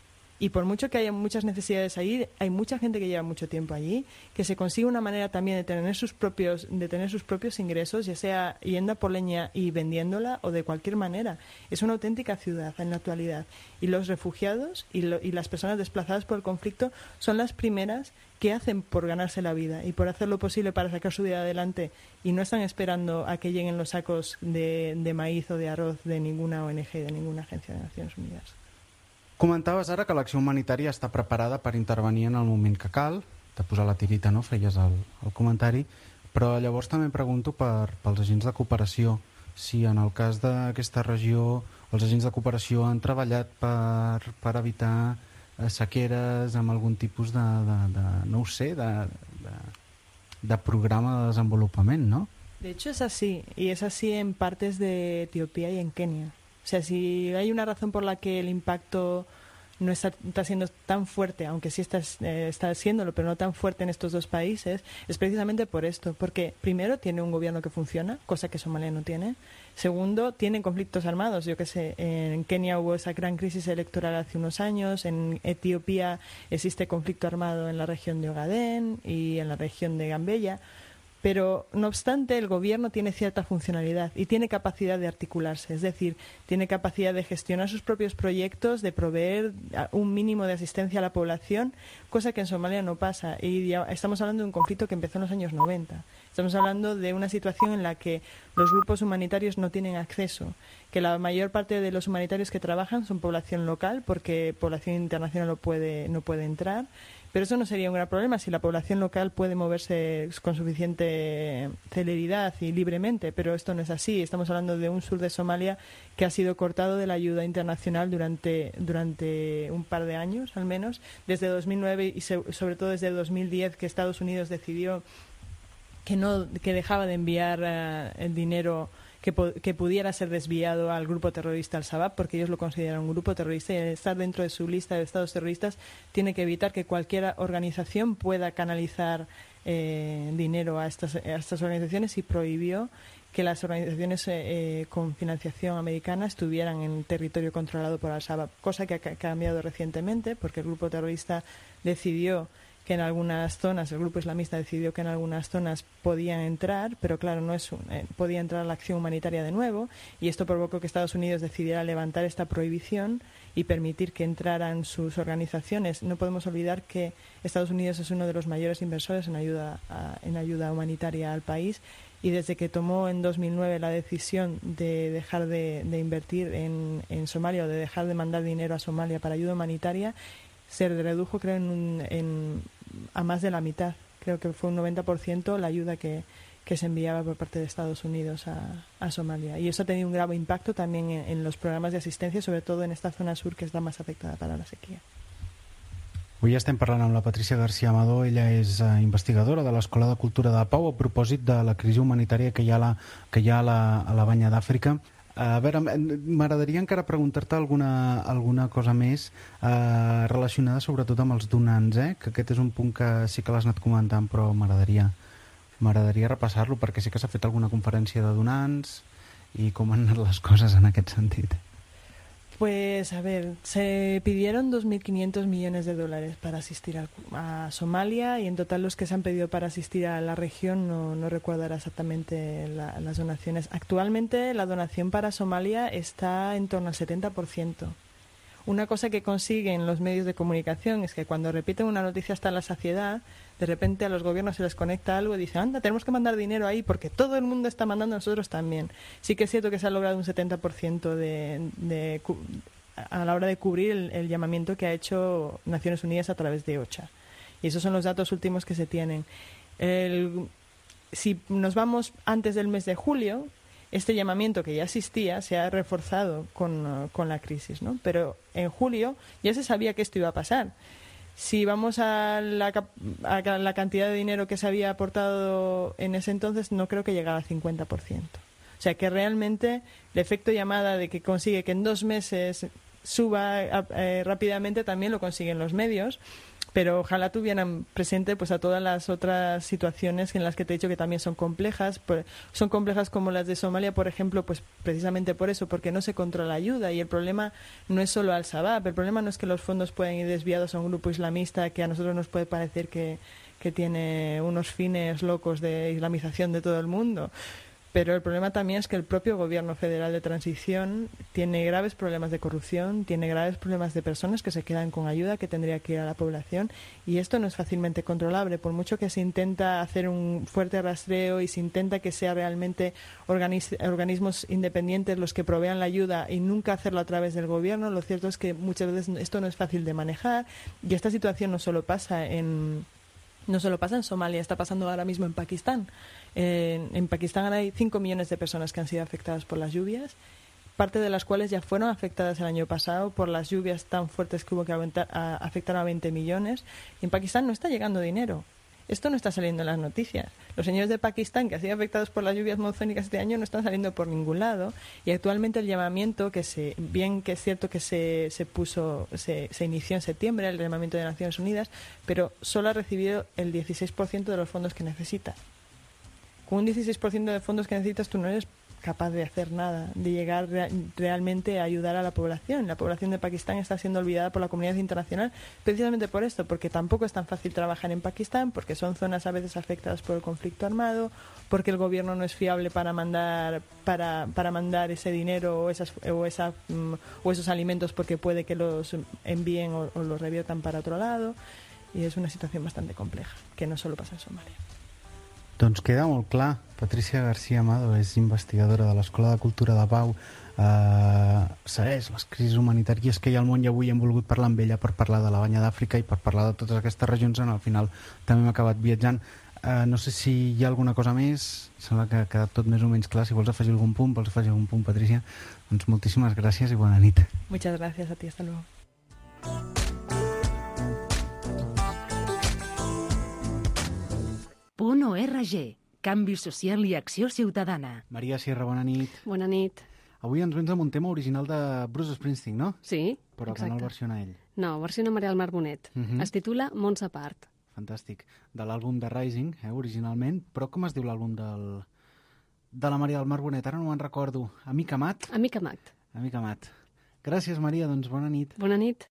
F: Y por mucho que haya muchas necesidades ahí, hay mucha gente que lleva mucho tiempo allí, que se consigue una manera también de tener sus propios, de tener sus propios ingresos, ya sea yendo a por leña y vendiéndola o de cualquier manera. Es una auténtica ciudad en la actualidad. Y los refugiados y, lo, y las personas desplazadas por el conflicto son las primeras que hacen por ganarse la vida y por hacer lo posible para sacar su vida adelante, y no están esperando a que lleguen los sacos de, de maíz o de arroz de ninguna O N G, de ninguna agencia de Nacions Unidas.
B: Comentaves ara que l'acció humanitària està preparada per intervenir en el moment que cal, de posar la tirita, no? Feies el, el comentari, però llavors també pregunto per, pels agents de cooperació, si en el cas d'aquesta regió els agents de cooperació han treballat per, per evitar sequeres amb algun tipus de, de, de no ho sé, de, de, de programa de desenvolupament, ¿no?
F: De hecho es así, y es así en partes de Etiopía y en Kenia. O sea, si hay una razón por la que el impacto no está, está siendo tan fuerte, aunque sí está, eh, está siéndolo, pero no tan fuerte en estos dos países, es precisamente por esto. Porque primero tiene un gobierno que funciona, cosa que Somalia no tiene. Segundo, tiene conflictos armados. Yo que sé, en Kenia hubo esa gran crisis electoral hace unos años, en Etiopía existe conflicto armado en la región de Ogadén y en la región de Gambella. Pero, no obstante, el gobierno tiene cierta funcionalidad y tiene capacidad de articularse, es decir, tiene capacidad de gestionar sus propios proyectos, de proveer un mínimo de asistencia a la población, cosa que en Somalia no pasa. Y ya estamos hablando de un conflicto que empezó en los años noventa. Estamos hablando de una situación en la que los grupos humanitarios no tienen acceso, que la mayor parte de los humanitarios que trabajan son población local, porque población internacional no puede, no puede entrar. Pero eso no sería un gran problema si la población local puede moverse con suficiente celeridad y libremente, pero esto no es así. Estamos hablando de un sur de Somalia que ha sido cortado de la ayuda internacional durante, durante un par de años, al menos, desde dos mil nueve y sobre todo desde dos mil diez, que Estados Unidos decidió que, no, que dejaba de enviar uh, el dinero Que, que pudiera ser desviado al grupo terrorista Al-Shabaab, porque ellos lo consideran un grupo terrorista y al estar dentro de su lista de estados terroristas tiene que evitar que cualquier organización pueda canalizar eh, dinero a estas, a estas organizaciones, y prohibió que las organizaciones eh, con financiación americana estuvieran en territorio controlado por Al-Shabaab, cosa que ha cambiado recientemente porque el grupo terrorista decidió que en algunas zonas, el grupo islamista decidió que en algunas zonas podían entrar, pero claro, no es un, eh, podía entrar la acción humanitaria de nuevo, y esto provocó que Estados Unidos decidiera levantar esta prohibición y permitir que entraran sus organizaciones. No podemos olvidar que Estados Unidos es uno de los mayores inversores en ayuda, a, en ayuda humanitaria al país, y desde que tomó en dos mil nueve la decisión de dejar de, de invertir en, en Somalia, o de dejar de mandar dinero a Somalia para ayuda humanitaria, se redujo, creo, en, un, en a más de la mitad. Creo que fue un noventa por ciento la ayuda que, que se enviaba por parte de Estados Unidos a, a Somalia. Y eso ha tenido un grave impacto también en, en los programas de asistencia, sobre todo en esta zona sur, que és la més afectada per a la sequía.
B: Avui estem parlant amb la Patricia García Amador. Ella és investigadora de l'Escola de Cultura de Pau a propòsit de la crisi humanitària que hi ha a la, que hi ha a la, a la Banya d'Àfrica. A veure, m'agradaria encara preguntar-te alguna, alguna cosa més eh, relacionada sobretot amb els donants, eh? Que aquest és un punt que sí que l'has anat comentant, però m'agradaria m'agradaria repassar-lo, perquè sí que s'ha fet alguna conferència de donants i com han anat les coses en aquest sentit.
F: Pues, a ver, se pidieron dos mil quinientos millones de dólares para asistir a, a Somalia, y en total los que se han pedido para asistir a la región, no, no recuerdo ahora exactamente la, las donaciones. Actualmente la donación para Somalia está en torno al setenta por ciento. Una cosa que consiguen los medios de comunicación es que cuando repiten una noticia hasta la saciedad, de repente a los gobiernos se les conecta algo y dicen, anda, tenemos que mandar dinero ahí porque todo el mundo está mandando, nosotros también. Sí que es cierto que se ha logrado un setenta por ciento de, de, a la hora de cubrir el, el llamamiento que ha hecho Naciones Unidas a través de OCHA. Y esos son los datos últimos que se tienen. El, si nos vamos antes del mes de julio, este llamamiento que ya existía se ha reforzado con, con la crisis, ¿no? Pero en julio ya se sabía que esto iba a pasar. Si vamos a la, a la cantidad de dinero que se había aportado en ese entonces, no creo que llegara al cincuenta por ciento. O sea que realmente el efecto llamada de que consigue que en dos meses suba eh, rápidamente también lo consiguen los medios. Pero ojalá tuvieran presente pues a todas las otras situaciones en las que te he dicho que también son complejas. Son complejas como las de Somalia, por ejemplo, pues precisamente por eso, porque no se controla la ayuda. Y el problema no es solo Al-Shabaab, el problema no es que los fondos puedan ir desviados a un grupo islamista que a nosotros nos puede parecer que, que tiene unos fines locos de islamización de todo el mundo. Pero el problema también es que el propio gobierno federal de transición tiene graves problemas de corrupción, tiene graves problemas de personas que se quedan con ayuda que tendría que ir a la población, y esto no es fácilmente controlable. Por mucho que se intenta hacer un fuerte rastreo y se intenta que sea realmente organiz- organismos independientes los que provean la ayuda y nunca hacerlo a través del gobierno, lo cierto es que muchas veces esto no es fácil de manejar, y esta situación no solo pasa en... No solo pasa en Somalia, está pasando ahora mismo en Pakistán. En, en Pakistán hay cinco millones de personas que han sido afectadas por las lluvias, parte de las cuales ya fueron afectadas el año pasado por las lluvias tan fuertes que hubo que aumentar, a, afectaron a veinte millones. Y en Pakistán no está llegando dinero. Esto no está saliendo en las noticias. Los señores de Pakistán, que han sido afectados por las lluvias monzónicas este año, no están saliendo por ningún lado. Y actualmente el llamamiento, que se, bien que es cierto que se, se puso, se, se inició en septiembre, el llamamiento de Naciones Unidas, pero solo ha recibido el dieciséis por ciento de los fondos que necesita. Con un dieciséis por ciento de fondos que necesitas, tú no eres capaz de hacer nada, de llegar re realmente a ayudar a la población. La población de Pakistán está siendo olvidada por la comunidad internacional precisamente por esto, porque tampoco es tan fácil trabajar en Pakistán, porque son zonas a veces afectadas por el conflicto armado, porque el gobierno no es fiable para mandar para, para mandar ese dinero o, esas, o, esa, um, o esos alimentos, porque puede que los envíen o, o los reviertan para otro lado, y es una situación bastante compleja, que no solo pasa en Somalia.
B: Doncs queda molt clar. Patricia García Amado és investigadora de l'Escola de Cultura de Pau, eh, segueix les crisis humanitàries que hi ha al món, i avui hem volgut parlar amb ella per parlar de la Banya d'Àfrica i per parlar de totes aquestes regions on al final també hem acabat viatjant. Eh, no sé si hi ha alguna cosa més, sembla que ha quedat tot més o menys clar. Si vols afegir algun punt, vols afegir algun punt, Patricia, doncs moltíssimes gràcies i bona nit.
F: Muchas gracias a ti, hasta luego.
E: Punt O R G, Canvi Social i Acció Ciutadana.
B: Maria Sierra, bona nit.
G: Bona nit.
B: Avui ens vens amb un tema original de Bruce Springsteen, no?
G: Sí,
B: Però
G: exacte.
B: que no el versiona ell.
G: No, versiona Maria del Mar Bonet.
B: Uh -huh.
G: Es titula Mons a part.
B: Fantàstic. De l'àlbum de Rising, eh, originalment. Però com es diu l'àlbum del... de la Maria del Mar Bonet? Ara no me'n recordo. Amic Amat?
G: Amic Amat.
B: Amic Amat. Gràcies, Maria. Doncs bona nit.
G: Bona nit.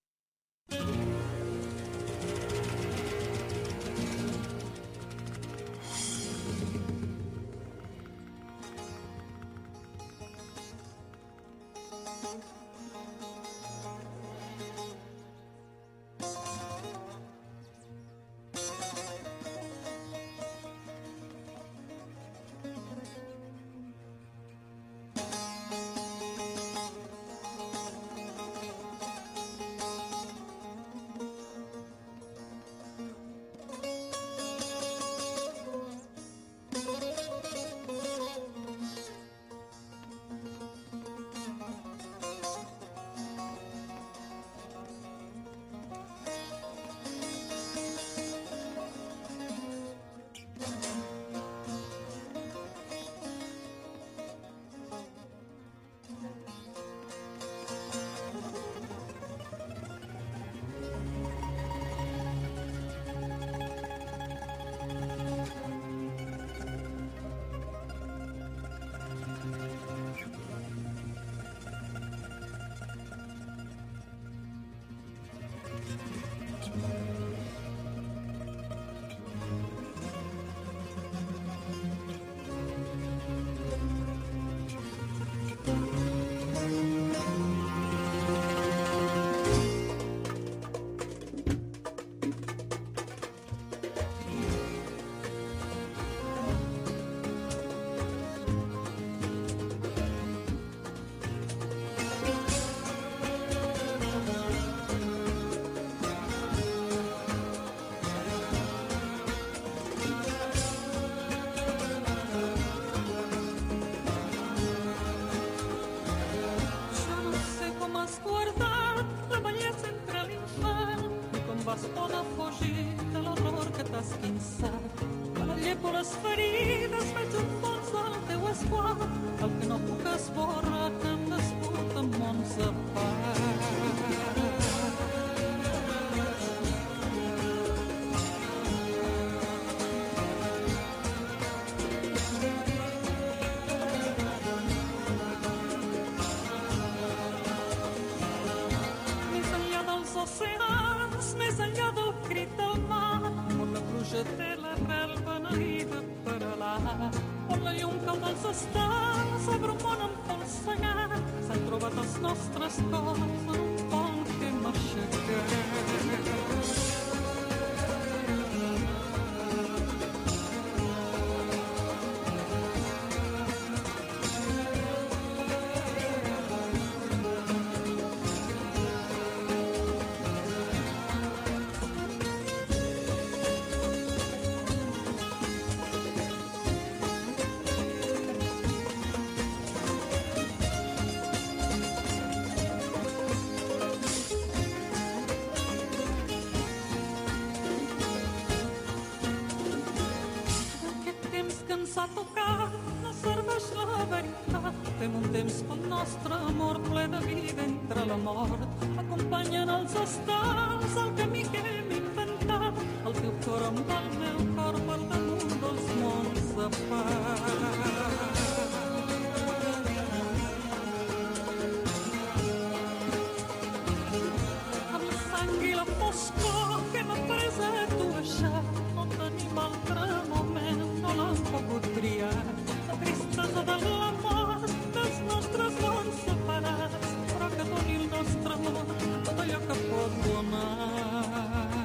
H: ens ha tocat no serveix la veritat. Fem un temps pel nostre amor ple de vida entre la mort. Acompanyen els estels el camí que hem inventat. El teu cor amb el meu cor per damunt dels mons de paz. Amb la sang i la foscor que m'ha pres a tu baixar, no tenim altre moment, no l'hem pogut triar. La tristesa de la mort dels nostres mons separats, però que doni el nostre amor tot allò que pot donar.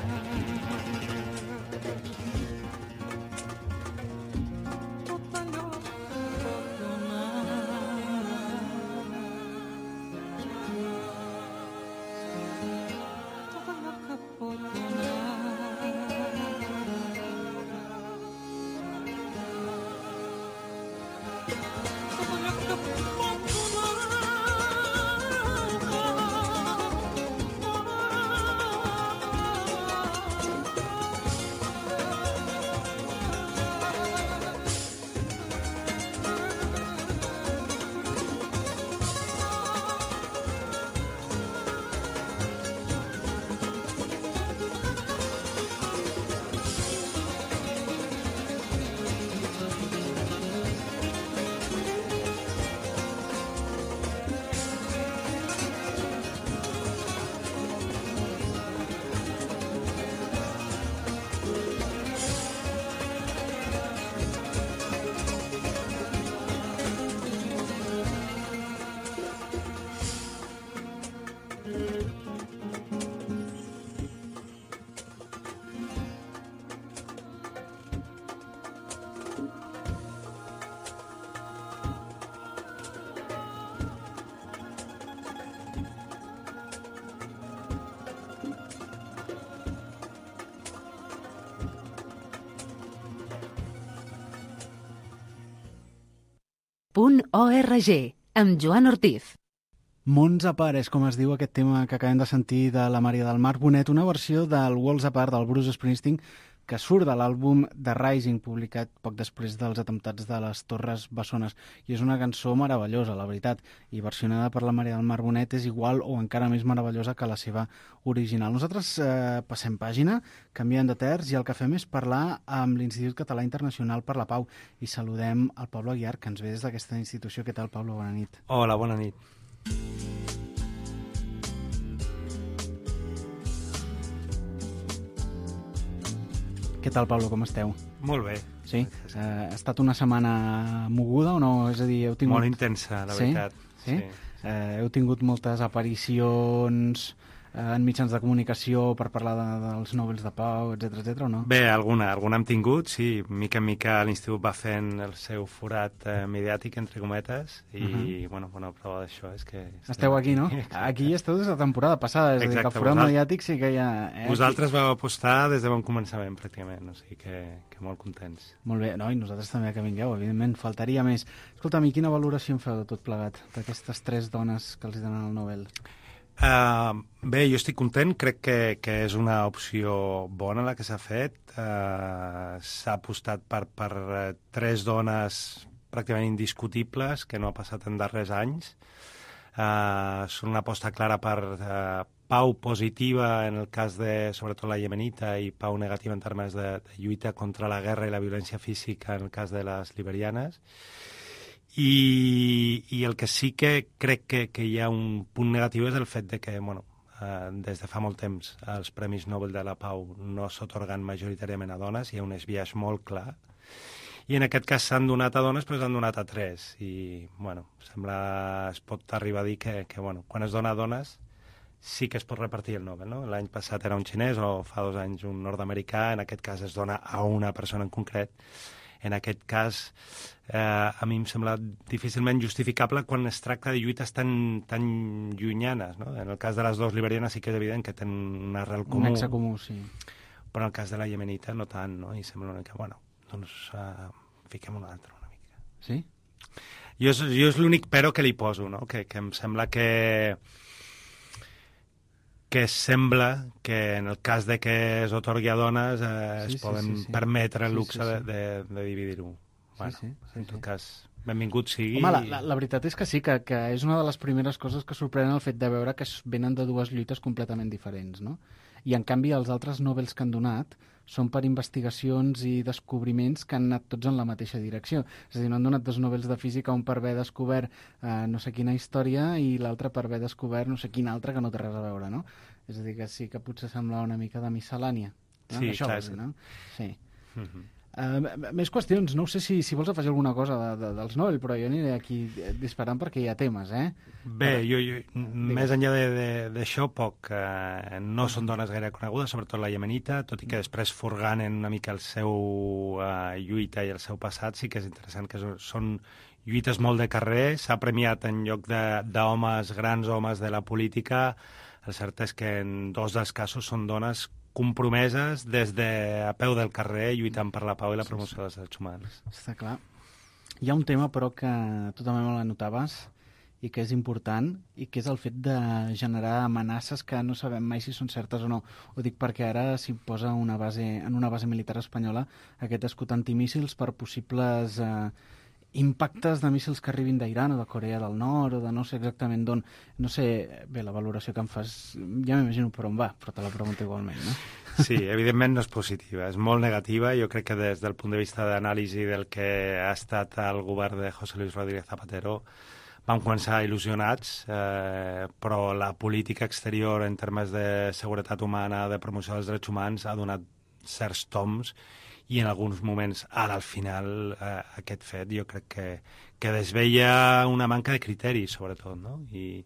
H: Tot allò que pot donar. Tot allò que pot donar.
E: .org, amb Joan Ortiz.
B: Mons Apart és com es diu aquest tema que acabem de sentir de la Maria del Mar Bonet, una versió del Worlds Apart del Bruce Springsteen que surt de l'àlbum The Rising, publicat poc després dels atemptats de les Torres Bessones. I és una cançó meravellosa, la veritat, i versionada per la Maria del Mar Bonet és igual o encara més meravellosa que la seva original. Nosaltres eh, passem pàgina, canviem de terç, i el que fem és parlar amb l'Institut Català Internacional per la Pau i saludem el Pablo Aguiar, que ens ve des d'aquesta institució. Què tal, Pablo? Bona nit.
I: Hola, bona nit.
B: Què tal, Pablo, com esteu?
I: Molt bé.
B: Sí? Eh, ha estat una setmana moguda o no? És a dir, heu tingut...
I: Molt intensa, la
B: sí?
I: veritat.
B: Sí? sí. Eh, heu tingut moltes aparicions en mitjans de comunicació per parlar de, dels Nobels de Pau, etcètera, etcètera, o no?
I: Bé, alguna, alguna hem tingut, sí. Mica en mica l'Institut va fent el seu forat eh, mediàtic, entre cometes, i, uh -huh. bueno, bona prova d'això és que...
B: Esteu aquí, no? Aquí esteu des de la temporada passada, és a dir, que el forat mediàtic sí que hi ha...
I: Eh, vosaltres vau apostar des de bon començament, pràcticament, o sigui que, que molt contents.
B: Molt bé, no, i nosaltres també que vingueu, evidentment, faltaria més. Escolta'm, i quina valoració en feu de tot plegat, d'aquestes tres dones que els donen el Nobel?
I: Uh, bé, jo estic content, crec que, que és una opció bona la que s'ha fet. Uh, s'ha apostat per, per uh, tres dones pràcticament indiscutibles, que no ha passat en darrers anys. Uh, són una aposta clara per uh, pau positiva en el cas de, sobretot, la iemenita, i pau negativa en termes de, de lluita contra la guerra i la violència física en el cas de les liberianes. I, i el que sí que crec que, que hi ha un punt negatiu és el fet de que, bueno, eh, des de fa molt temps els Premis Nobel de la Pau no s'atorguen majoritàriament a dones, hi ha un esbiaix molt clar, i en aquest cas s'han donat a dones però s'han donat a tres, i, bueno, sembla, es pot arribar a dir que, que bueno, quan es dona a dones sí que es pot repartir el Nobel, no? L'any passat era un xinès o fa dos anys un nord-americà, en aquest cas es dona a una persona en concret. En aquest cas, eh, a mi em sembla difícilment justificable quan es tracta de lluites tan, tan llunyanes, no? En el cas de les dues liberianes sí que és evident que tenen un arrel comú.
B: Un nexe comú, sí.
I: Però en el cas de la iemenita no tant, no? I sembla una mica, bueno, doncs uh, fiquem una altra una mica.
B: Sí?
I: Jo és, jo és l'únic però que li poso, no? Que, que em sembla que... que sembla que en el cas de que es otorgui a dones eh, sí, es poden sí, sí, sí. permetre el luxe sí, sí, sí. de, de, de dividir-ho. bueno,
B: sí, sí, sí,
I: en tot
B: sí.
I: cas, benvingut sigui.
B: Home, la, la, la veritat és que sí, que, que és una de les primeres coses que sorprenen el fet de veure que venen de dues lluites completament diferents, no? I, en canvi, els altres Nobels que han donat són per investigacions i descobriments que han anat tots en la mateixa direcció. És a dir, no han donat dos Nobels de Física, un per haver descobert eh, no sé quina història i l'altre per haver descobert no sé quina altra que no té res a veure, no? És a dir, que sí que potser sembla una mica de miscel·lània. No?
I: Sí,
B: Això
I: clar.
B: vol dir, no? Sí.
I: Uh-huh.
B: Uh, més qüestions, no sé si, si vols afegir alguna cosa de, de, dels Nobel, però jo aniré aquí disparant perquè hi ha temes, eh?
I: Bé, jo, jo més enllà d'això, poc. Eh, no són dones gaire conegudes, sobretot la iemenita, tot i que després furganen una mica el seu eh, lluita i el seu passat, sí que és interessant que són lluites molt de carrer, s'ha premiat en lloc d'homes, grans homes de la política. El cert és que en dos dels casos són dones compromeses des de a peu del carrer lluitant per la pau i la promoció dels drets humans.
B: Està clar. Hi ha un tema, però, que tu també me l'anotaves i que és important, i que és el fet de generar amenaces que no sabem mai si són certes o no. Ho dic perquè ara s'hi posa una base, en una base militar espanyola aquest escut antimíssils per possibles eh, impactes de míssils que arribin d'Iran o de Corea del Nord o de no sé exactament d'on. No sé, bé, la valoració que em fas, ja m'imagino per on va, però te la pregunto igualment, no?
I: Sí, evidentment no és positiva, és molt negativa. Jo crec que des del punt de vista d'anàlisi del que ha estat el govern de José Luis Rodríguez Zapatero vam començar il·lusionats, eh, però la política exterior en termes de seguretat humana, de promoció dels drets humans, ha donat certs toms i en alguns moments, ara al final, eh, aquest fet jo crec que, que desveia una manca de criteri, sobretot, no? I,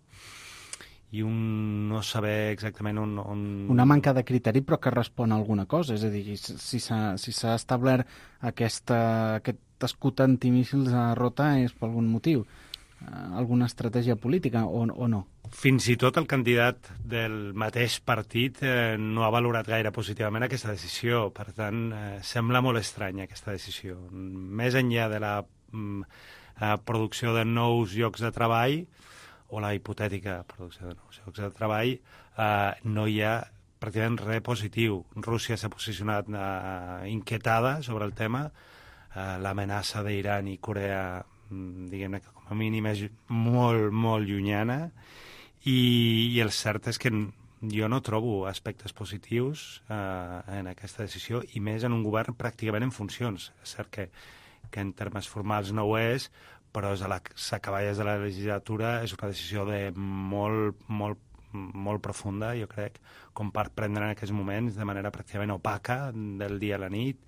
I: i un no saber exactament on, on...
B: Una manca de criteri però que respon a alguna cosa, és a dir, si s'ha si s'ha establert aquesta, aquest escut antimíssils a Rota és per algun motiu, alguna estratègia política o, o no?
I: Fins i tot el candidat del mateix partit eh, no ha valorat gaire positivament aquesta decisió. Per tant, eh, sembla molt estranya aquesta decisió. Més enllà de la mm, eh, producció de nous llocs de treball o la hipotètica producció de nous llocs de treball, eh, no hi ha pràcticament res positiu. Rússia s'ha posicionat eh, inquietada sobre el tema. Eh, l'amenaça d'Iran i Corea, diguem-ne que com a mínim és molt, molt llunyana. I, i el cert és que jo no trobo aspectes positius eh, en aquesta decisió, i més en un govern pràcticament en funcions. És cert que, que en termes formals no ho és, però és a les acaballes de la legislatura és una decisió de molt, molt, molt profunda, jo crec, com per prendre en aquests moments de manera pràcticament opaca del dia a la nit.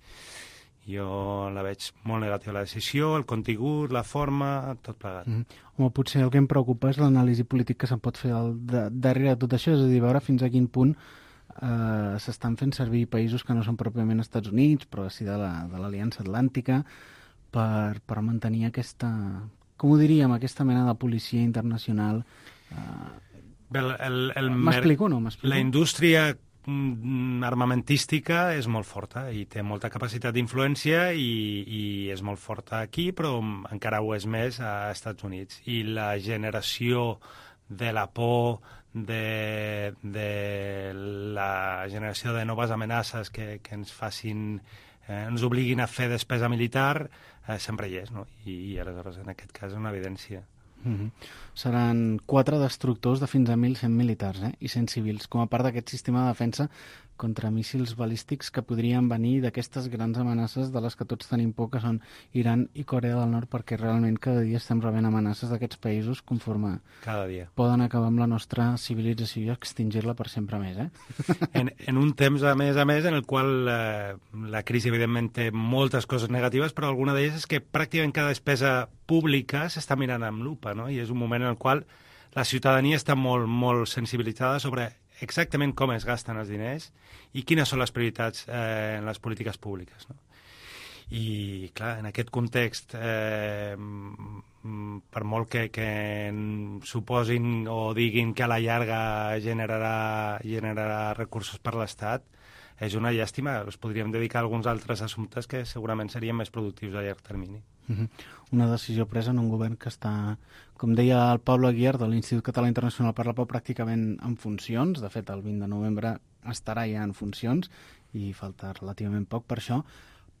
I: Jo la veig molt negativa, la decisió, el contingut, la forma, tot plegat.
B: Mm. Home, potser el que em preocupa és l'anàlisi polític que se'n pot fer al, de, darrere de tot això, és a dir, veure fins a quin punt eh, s'estan fent servir països que no són pròpiament Estats Units, però sí de l'Aliança la, Atlàntica, per, per mantenir aquesta, com ho diríem, aquesta mena de policia internacional. Eh... M'explico o no?
I: La indústria armamentística és molt forta i té molta capacitat d'influència i, i és molt forta aquí, però encara ho és més a Estats Units. I la generació de la por, de, de la generació de noves amenaces que, que ens facin, eh, ens obliguin a fer despesa militar, eh, sempre hi és, no? I, i aleshores en aquest cas és una evidència.
B: Mm-hmm. Seran quatre destructors de fins a mil cent militars eh? i cent civils, com a part d'aquest sistema de defensa contra míssils balístics que podrien venir d'aquestes grans amenaces de les que tots tenim por, que són Iran i Corea del Nord, perquè realment cada dia estem rebent amenaces d'aquests països conforme
I: cada dia
B: poden acabar amb la nostra civilització i extingir-la per sempre més. Eh?
I: En, en un temps, a més a més, en el qual eh, la crisi, evidentment, té moltes coses negatives, però alguna d'elles és que pràcticament cada despesa pública s'està mirant amb lupa, no? I és un moment en el qual la ciutadania està molt, molt sensibilitzada sobre exactament com es gasten els diners i quines són les prioritats eh, en les polítiques públiques, no? I, clar, en aquest context, eh, per molt que, que suposin o diguin que a la llarga generarà, generarà recursos per l'Estat, és una llàstima. Es podríem dedicar a alguns altres assumptes que segurament serien més productius a llarg termini.
B: Uh-huh. Una decisió presa en un govern que està, com deia el Pablo Aguiar de l'Institut Català Internacional per la Pau, pràcticament en funcions. De fet, el vint de novembre estarà ja en funcions i falta relativament poc per això.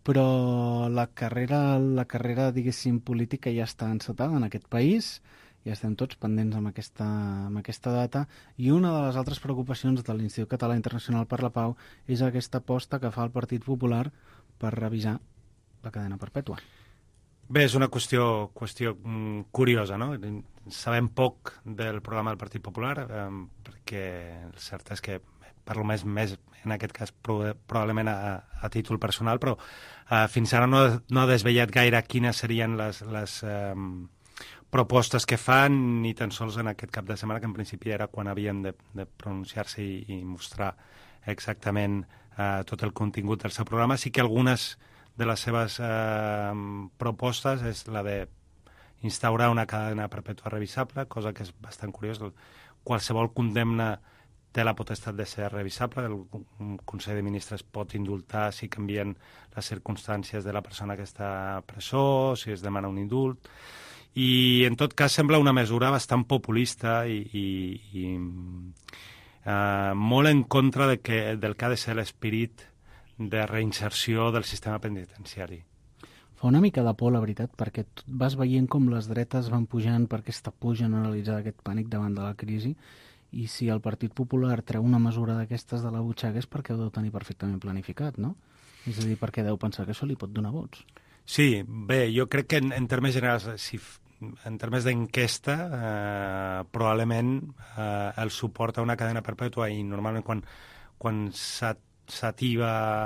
B: però la carrera, la carrera, diguéssim, política ja està encetada en aquest país, ja estem tots pendents amb aquesta, amb aquesta data, i una de les altres preocupacions de l'Institut Català Internacional per la Pau és aquesta aposta que fa el Partit Popular per revisar la cadena perpètua.
I: Bé, és una qüestió, qüestió mm, curiosa, no? Sabem poc del programa del Partit Popular, eh, perquè el cert és que parlo més, més en aquest cas probablement a, a títol personal, però eh, fins ara no, no ha desvetllat gaire quines serien les, les eh, propostes que fan, ni tan sols en aquest cap de setmana, que en principi era quan havien de, de pronunciar-se i, i mostrar exactament eh, tot el contingut del seu programa. Sí que algunes de les seves eh, propostes és la de instaurar una cadena perpètua revisable, cosa que és bastant curiosa. Qualsevol condemna té la potestat de ser revisable, el Consell de Ministres pot indultar si canvien les circumstàncies de la persona que està a presó, si es demana un indult, i en tot cas sembla una mesura bastant populista i, i, i eh, molt en contra de que, del que ha de ser l'esperit de reinserció del sistema penitenciari.
B: Fa una mica de por, la veritat, perquè vas veient com les dretes van pujant per aquesta por generalitzada, aquest pànic davant de la crisi, i si el Partit Popular treu una mesura d'aquestes de la butxaca és perquè ho deu tenir perfectament planificat, no? És a dir, perquè deu pensar que això li pot donar vots.
I: Sí, bé, jo crec que en, en termes generals, si, en termes d'enquesta, eh, probablement eh, el suport a una cadena perpètua, i normalment quan, quan s'ha s'ativa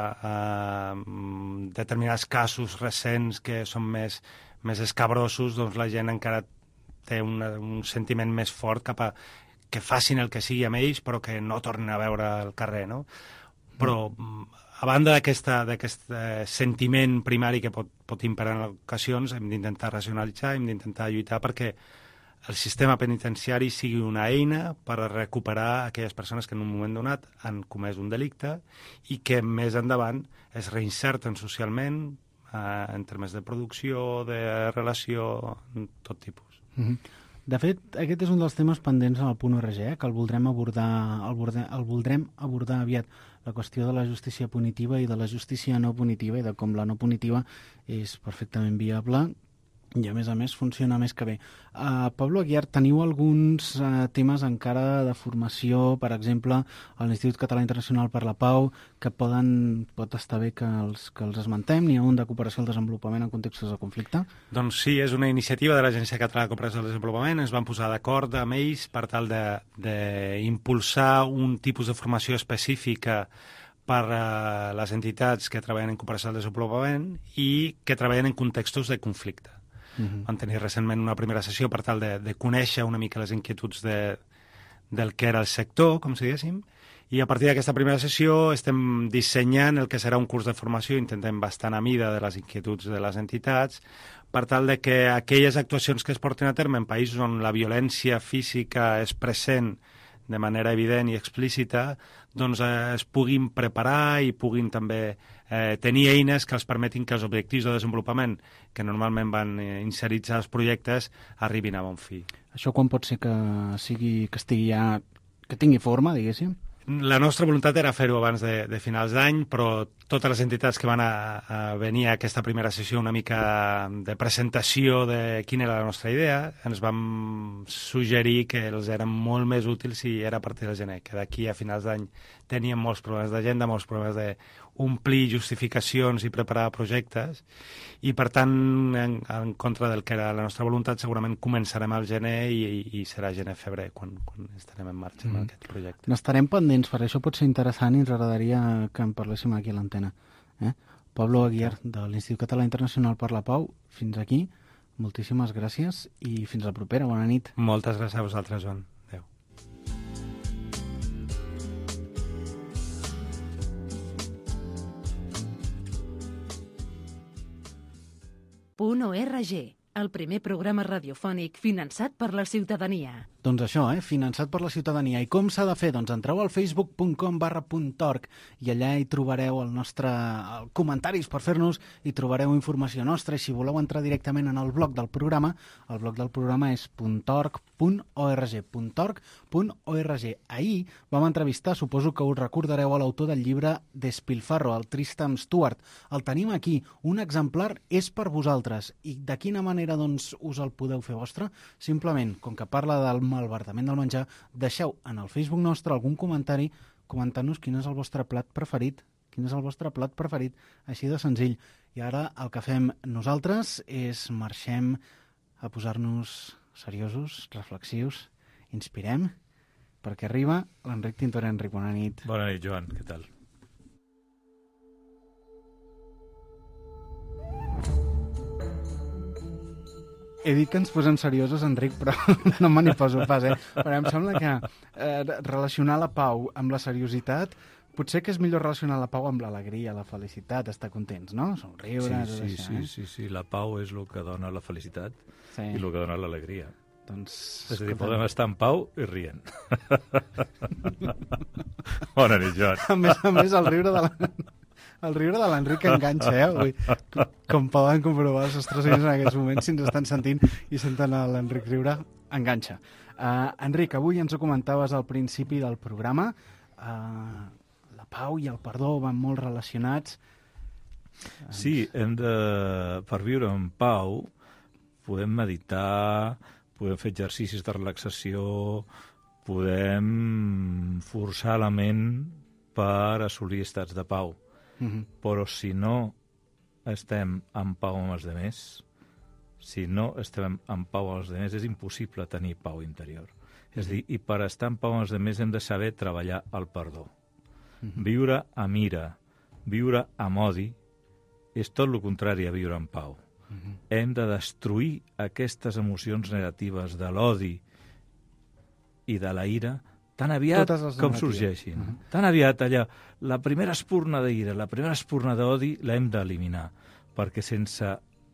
I: eh, determinats casos recents que són més, més escabrosos, doncs la gent encara té una, un sentiment més fort cap a que facin el que sigui amb ells, però que no tornin a veure el carrer, no? Però, a banda d'aquest eh, sentiment primari que pot, pot imperar en ocasions, hem d'intentar racionalitzar, hem d'intentar lluitar perquè el sistema penitenciari sigui una eina per a recuperar aquelles persones que en un moment donat han comès un delicte i que més endavant es reinserten socialment eh, en termes de producció, de relació, tot tipus.
B: Mm-hmm. De fet, aquest és un dels temes pendents en el punt O R G, eh, que el voldrem abordar, el, voldrem, el voldrem abordar aviat, la qüestió de la justícia punitiva i de la justícia no punitiva i de com la no punitiva és perfectament viable i, a més a més, funciona més que bé. Uh, Pablo Aguiar, teniu alguns uh, temes encara de formació, per exemple, a l'Institut Català Internacional per la Pau, que poden, pot estar bé que els, que els esmentem? N'hi ha un de cooperació al desenvolupament en contextos de conflicte?
I: Doncs sí, és una iniciativa de l'Agència Catalana de Cooperació al Desenvolupament. Ens van posar d'acord amb ells per tal d'impulsar un tipus de formació específica per a les entitats que treballen en cooperació al desenvolupament i que treballen en contextos de conflicte. Uh-huh. Vam tenir recentment una primera sessió per tal de, de conèixer una mica les inquietuds de, del que era el sector, com si diguéssim, i a partir d'aquesta primera sessió estem dissenyant el que serà un curs de formació, intentem bastant a mida de les inquietuds de les entitats, per tal de que aquelles actuacions que es portin a terme en països on la violència física és present de manera evident i explícita, doncs eh, es puguin preparar i puguin també eh, tenir eines que els permetin que els objectius de desenvolupament que normalment van eh, inserits als projectes arribin a bon fi.
B: Això quan pot ser que sigui que estigui ja, que tingui forma, diguéssim?
I: La nostra voluntat era fer-ho abans de, de finals d'any, però totes les entitats que van a, a venir a aquesta primera sessió una mica de presentació de quina era la nostra idea, ens vam suggerir que els eren molt més útils si era a partir del gener, que d'aquí a finals d'any teníem molts problemes d'agenda, molts problemes d'omplir justificacions i preparar projectes, i per tant, en, en contra del que era la nostra voluntat, segurament començarem al gener i, i, i serà gener-febrer quan, quan estarem en marxa mm. amb aquest projecte.
B: N'estarem pendents, perquè això pot ser interessant i ens agradaria que en parléssim aquí a l'antena. Eh? Pablo Aguiar, de l'Institut Català Internacional per la Pau, fins aquí. Moltíssimes gràcies i fins la propera. Bona nit.
I: Moltes gràcies a vosaltres, Joan. Adéu.
E: Punt O R G, el primer programa radiofònic finançat per la ciutadania.
B: Doncs això, eh? Finançat per la ciutadania. I com s'ha de fer? Doncs entreu al facebook.com barra .org i allà hi trobareu el nostre el comentaris per fer-nos, hi trobareu informació nostra, i si voleu entrar directament en el blog del programa, el blog del programa és .org punt org, .org punt org. Ahir vam entrevistar, suposo que us recordareu, a l'autor del llibre Despilfarro, el Tristram Stuart. El tenim aquí, un exemplar és per vosaltres. I de quina manera, doncs, us el podeu fer vostre? Simplement, com que parla del malbaratament del menjar, deixeu en el Facebook nostre algun comentari comentant-nos quin és el vostre plat preferit, quin és el vostre plat preferit, així de senzill. I ara el que fem nosaltres és marxem a posar-nos seriosos, reflexius, inspirem, perquè arriba l'Enric Tintorer. Enric, bona nit.
A: Bona nit, Joan, què tal?
B: He dit que ens posem seriosos, Enric, però no me n'hi poso pas, eh? Però em sembla que eh, relacionar la pau amb la seriositat, potser que és millor relacionar la pau amb l'alegria, la felicitat, estar contents, no? Somriure,
A: sí,
B: tot
A: sí,
B: això,
A: sí,
B: eh?
A: sí, sí, la pau és el que dona la felicitat
B: Sí.
A: i el que dona l'alegria.
B: Doncs,
A: És a dir,
B: escolta,
A: podem estar en pau i rient. Bona nit, Joan.
B: A més a més, el riure de la... El riure de l'Enric enganxa, eh? Ui, com poden comprovar els nostres oients en aquests moments, si ens estan sentint i senten l'Enric riure, enganxa. Uh, Enric, avui ens ho comentaves al principi del programa, uh, la pau i el perdó van molt relacionats.
A: Sí, hem de... Per viure en pau podem meditar, podem fer exercicis de relaxació, podem forçar la ment per assolir estats de pau.
B: Uh-huh.
A: Però si no estem en pau amb els altres, si no estem en pau amb els altres, és impossible tenir pau interior. És a dir, i per estar en pau amb els altres hem de saber treballar el perdó. Uh-huh. Viure amb ira, viure amb odi, és tot el contrari a viure en pau. Uh-huh. Hem de destruir aquestes emocions negatives de l'odi i de la ira tan aviat com sorgeixin. Uh-huh. Tan aviat allà, la primera espurna d'ira, la primera espurna d'odi l'hem d'eliminar, perquè sense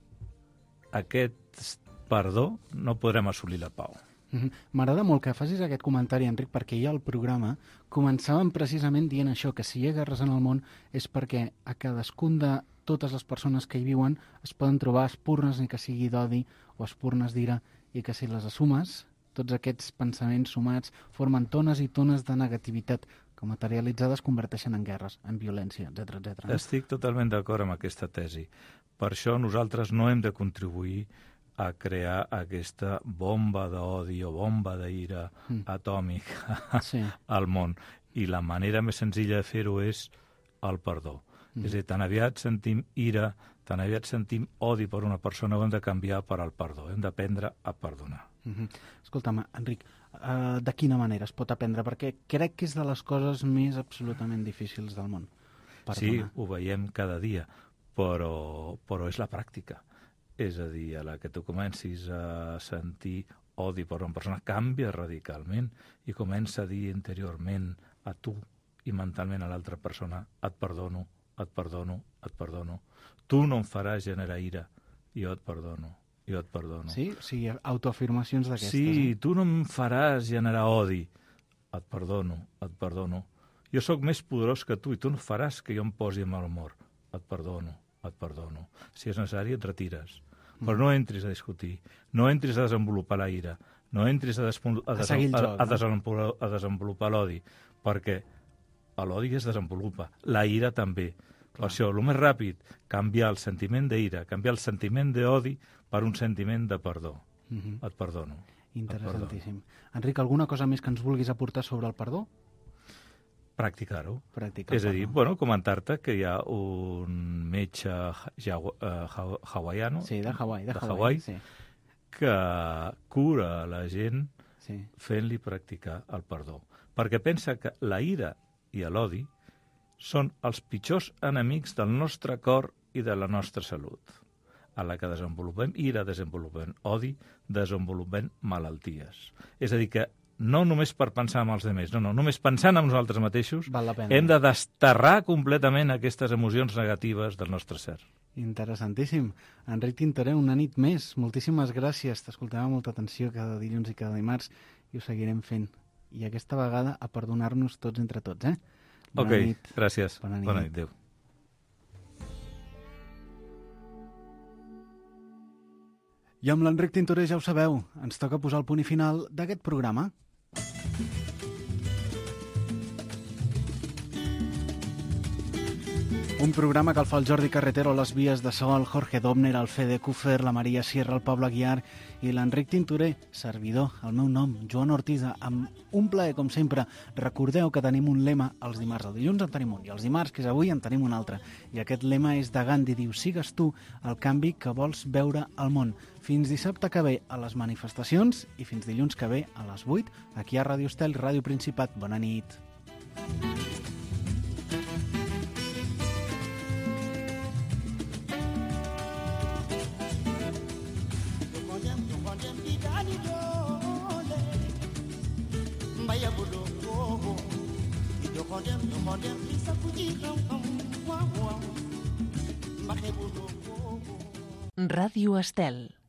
A: aquest perdó no podrem assolir la pau.
B: Uh-huh. M'agrada molt que facis aquest comentari, Enric, perquè ja al programa començàvem precisament dient això, que si hi ha guerres en el món és perquè a cadascun de totes les persones que hi viuen es poden trobar espurnes, ni que sigui d'odi o espurnes d'ira, i que si les assumes, tots aquests pensaments sumats formen tones i tones de negativitat que materialitzades converteixen en guerres, en violència, etcètera, etcètera.
A: Estic totalment d'acord amb aquesta tesi. Per això nosaltres no hem de contribuir a crear aquesta bomba d'odi o bomba d'ira mm. atòmica sí. al món. I la manera més senzilla de fer-ho és el perdó. Mm. És a dir, tan aviat sentim ira, tan aviat sentim odi per una persona, ho hem de canviar per al perdó. Hem d'aprendre a perdonar.
B: Uh-huh. Escolta'm, Enric, uh, de quina manera es pot aprendre? Perquè crec que és de les coses més absolutament difícils del món. Perdonar.
A: Sí, ho veiem cada dia, però, però és la pràctica. És a dir, a la que tu comencis a sentir odi per una persona, canvia radicalment i comença a dir interiorment a tu i mentalment a l'altra persona: et perdono, et perdono, et perdono. Tu no em faràs generar ira, jo et perdono. Jo et perdono.
B: Sí? O sigui, autoafirmacions d'aquestes.
A: Sí,
B: eh?
A: tu no em faràs generar odi. Et perdono, et perdono. Jo sóc més poderós que tu i tu no faràs que jo em posi amb el humor. Et perdono, et perdono. Si és necessari, et retires. Mm. Però no entris a discutir, no entris a desenvolupar la ira, no entris a, a,
B: a,
A: des
B: joc,
A: a, a,
B: no?
A: desenvolupar, a desenvolupar l'odi, perquè l'odi es desenvolupa, la ira també. Per això, el més ràpid, canviar el sentiment d'ira, canviar el sentiment d'odi per un sentiment de perdó. Uh-huh. Et perdono.
B: Interessantíssim. Et perdono. Enric, alguna cosa més que ens vulguis aportar sobre el perdó?
A: Practicar-ho.
B: Practicar
A: És a dir, bueno, comentar-te que hi ha un metge hawaiano,
B: sí, de Hawaii, de
A: de
B: Hawaii,
A: Hawaii
B: sí.
A: que cura la gent
B: sí.
A: fent-li practicar el perdó. Perquè pensa que la ira i l'odi són els pitjors enemics del nostre cor i de la nostra salut. A la que desenvolupem ira, desenvolupem odi, desenvolupem malalties. És a dir, que no només per pensar en els altres, no, no, només pensant en nosaltres mateixos,
B: val la pena.
A: Hem de desterrar completament aquestes emocions negatives del nostre ser.
B: Interessantíssim. Enric Tintorer, una nit més. Moltíssimes gràcies. T'escoltem amb molta atenció cada dilluns i cada dimarts i ho seguirem fent. I aquesta vegada a perdonar-nos tots entre tots, eh? Bona
A: ok,
B: nit.
A: gràcies.
B: Bona nit.
A: Bona nit, adéu.
B: I amb l'Enric Tintoré ja ho sabeu, ens toca posar el punt i final d'aquest programa. Un programa que el fa el Jordi Carretero a les vies de so, el Jorge Dobner, el Fede Kufer, la Maria Sierra, el Pablo Aguiar i l'Enric Tintoré, servidor, el meu nom, Joan Ortiza, amb un plaer, com sempre. Recordeu que tenim un lema els dimarts, el dilluns en tenim un, i els dimarts, que és avui, en tenim un altre. I aquest lema és de Gandhi, diu, sigues tu el canvi que vols veure al món. Fins dissabte que ve a les manifestacions i fins dilluns que ve a les vuit, aquí a Ràdio Estel, Ràdio Principat. Bona nit.
E: Ràdio Estel.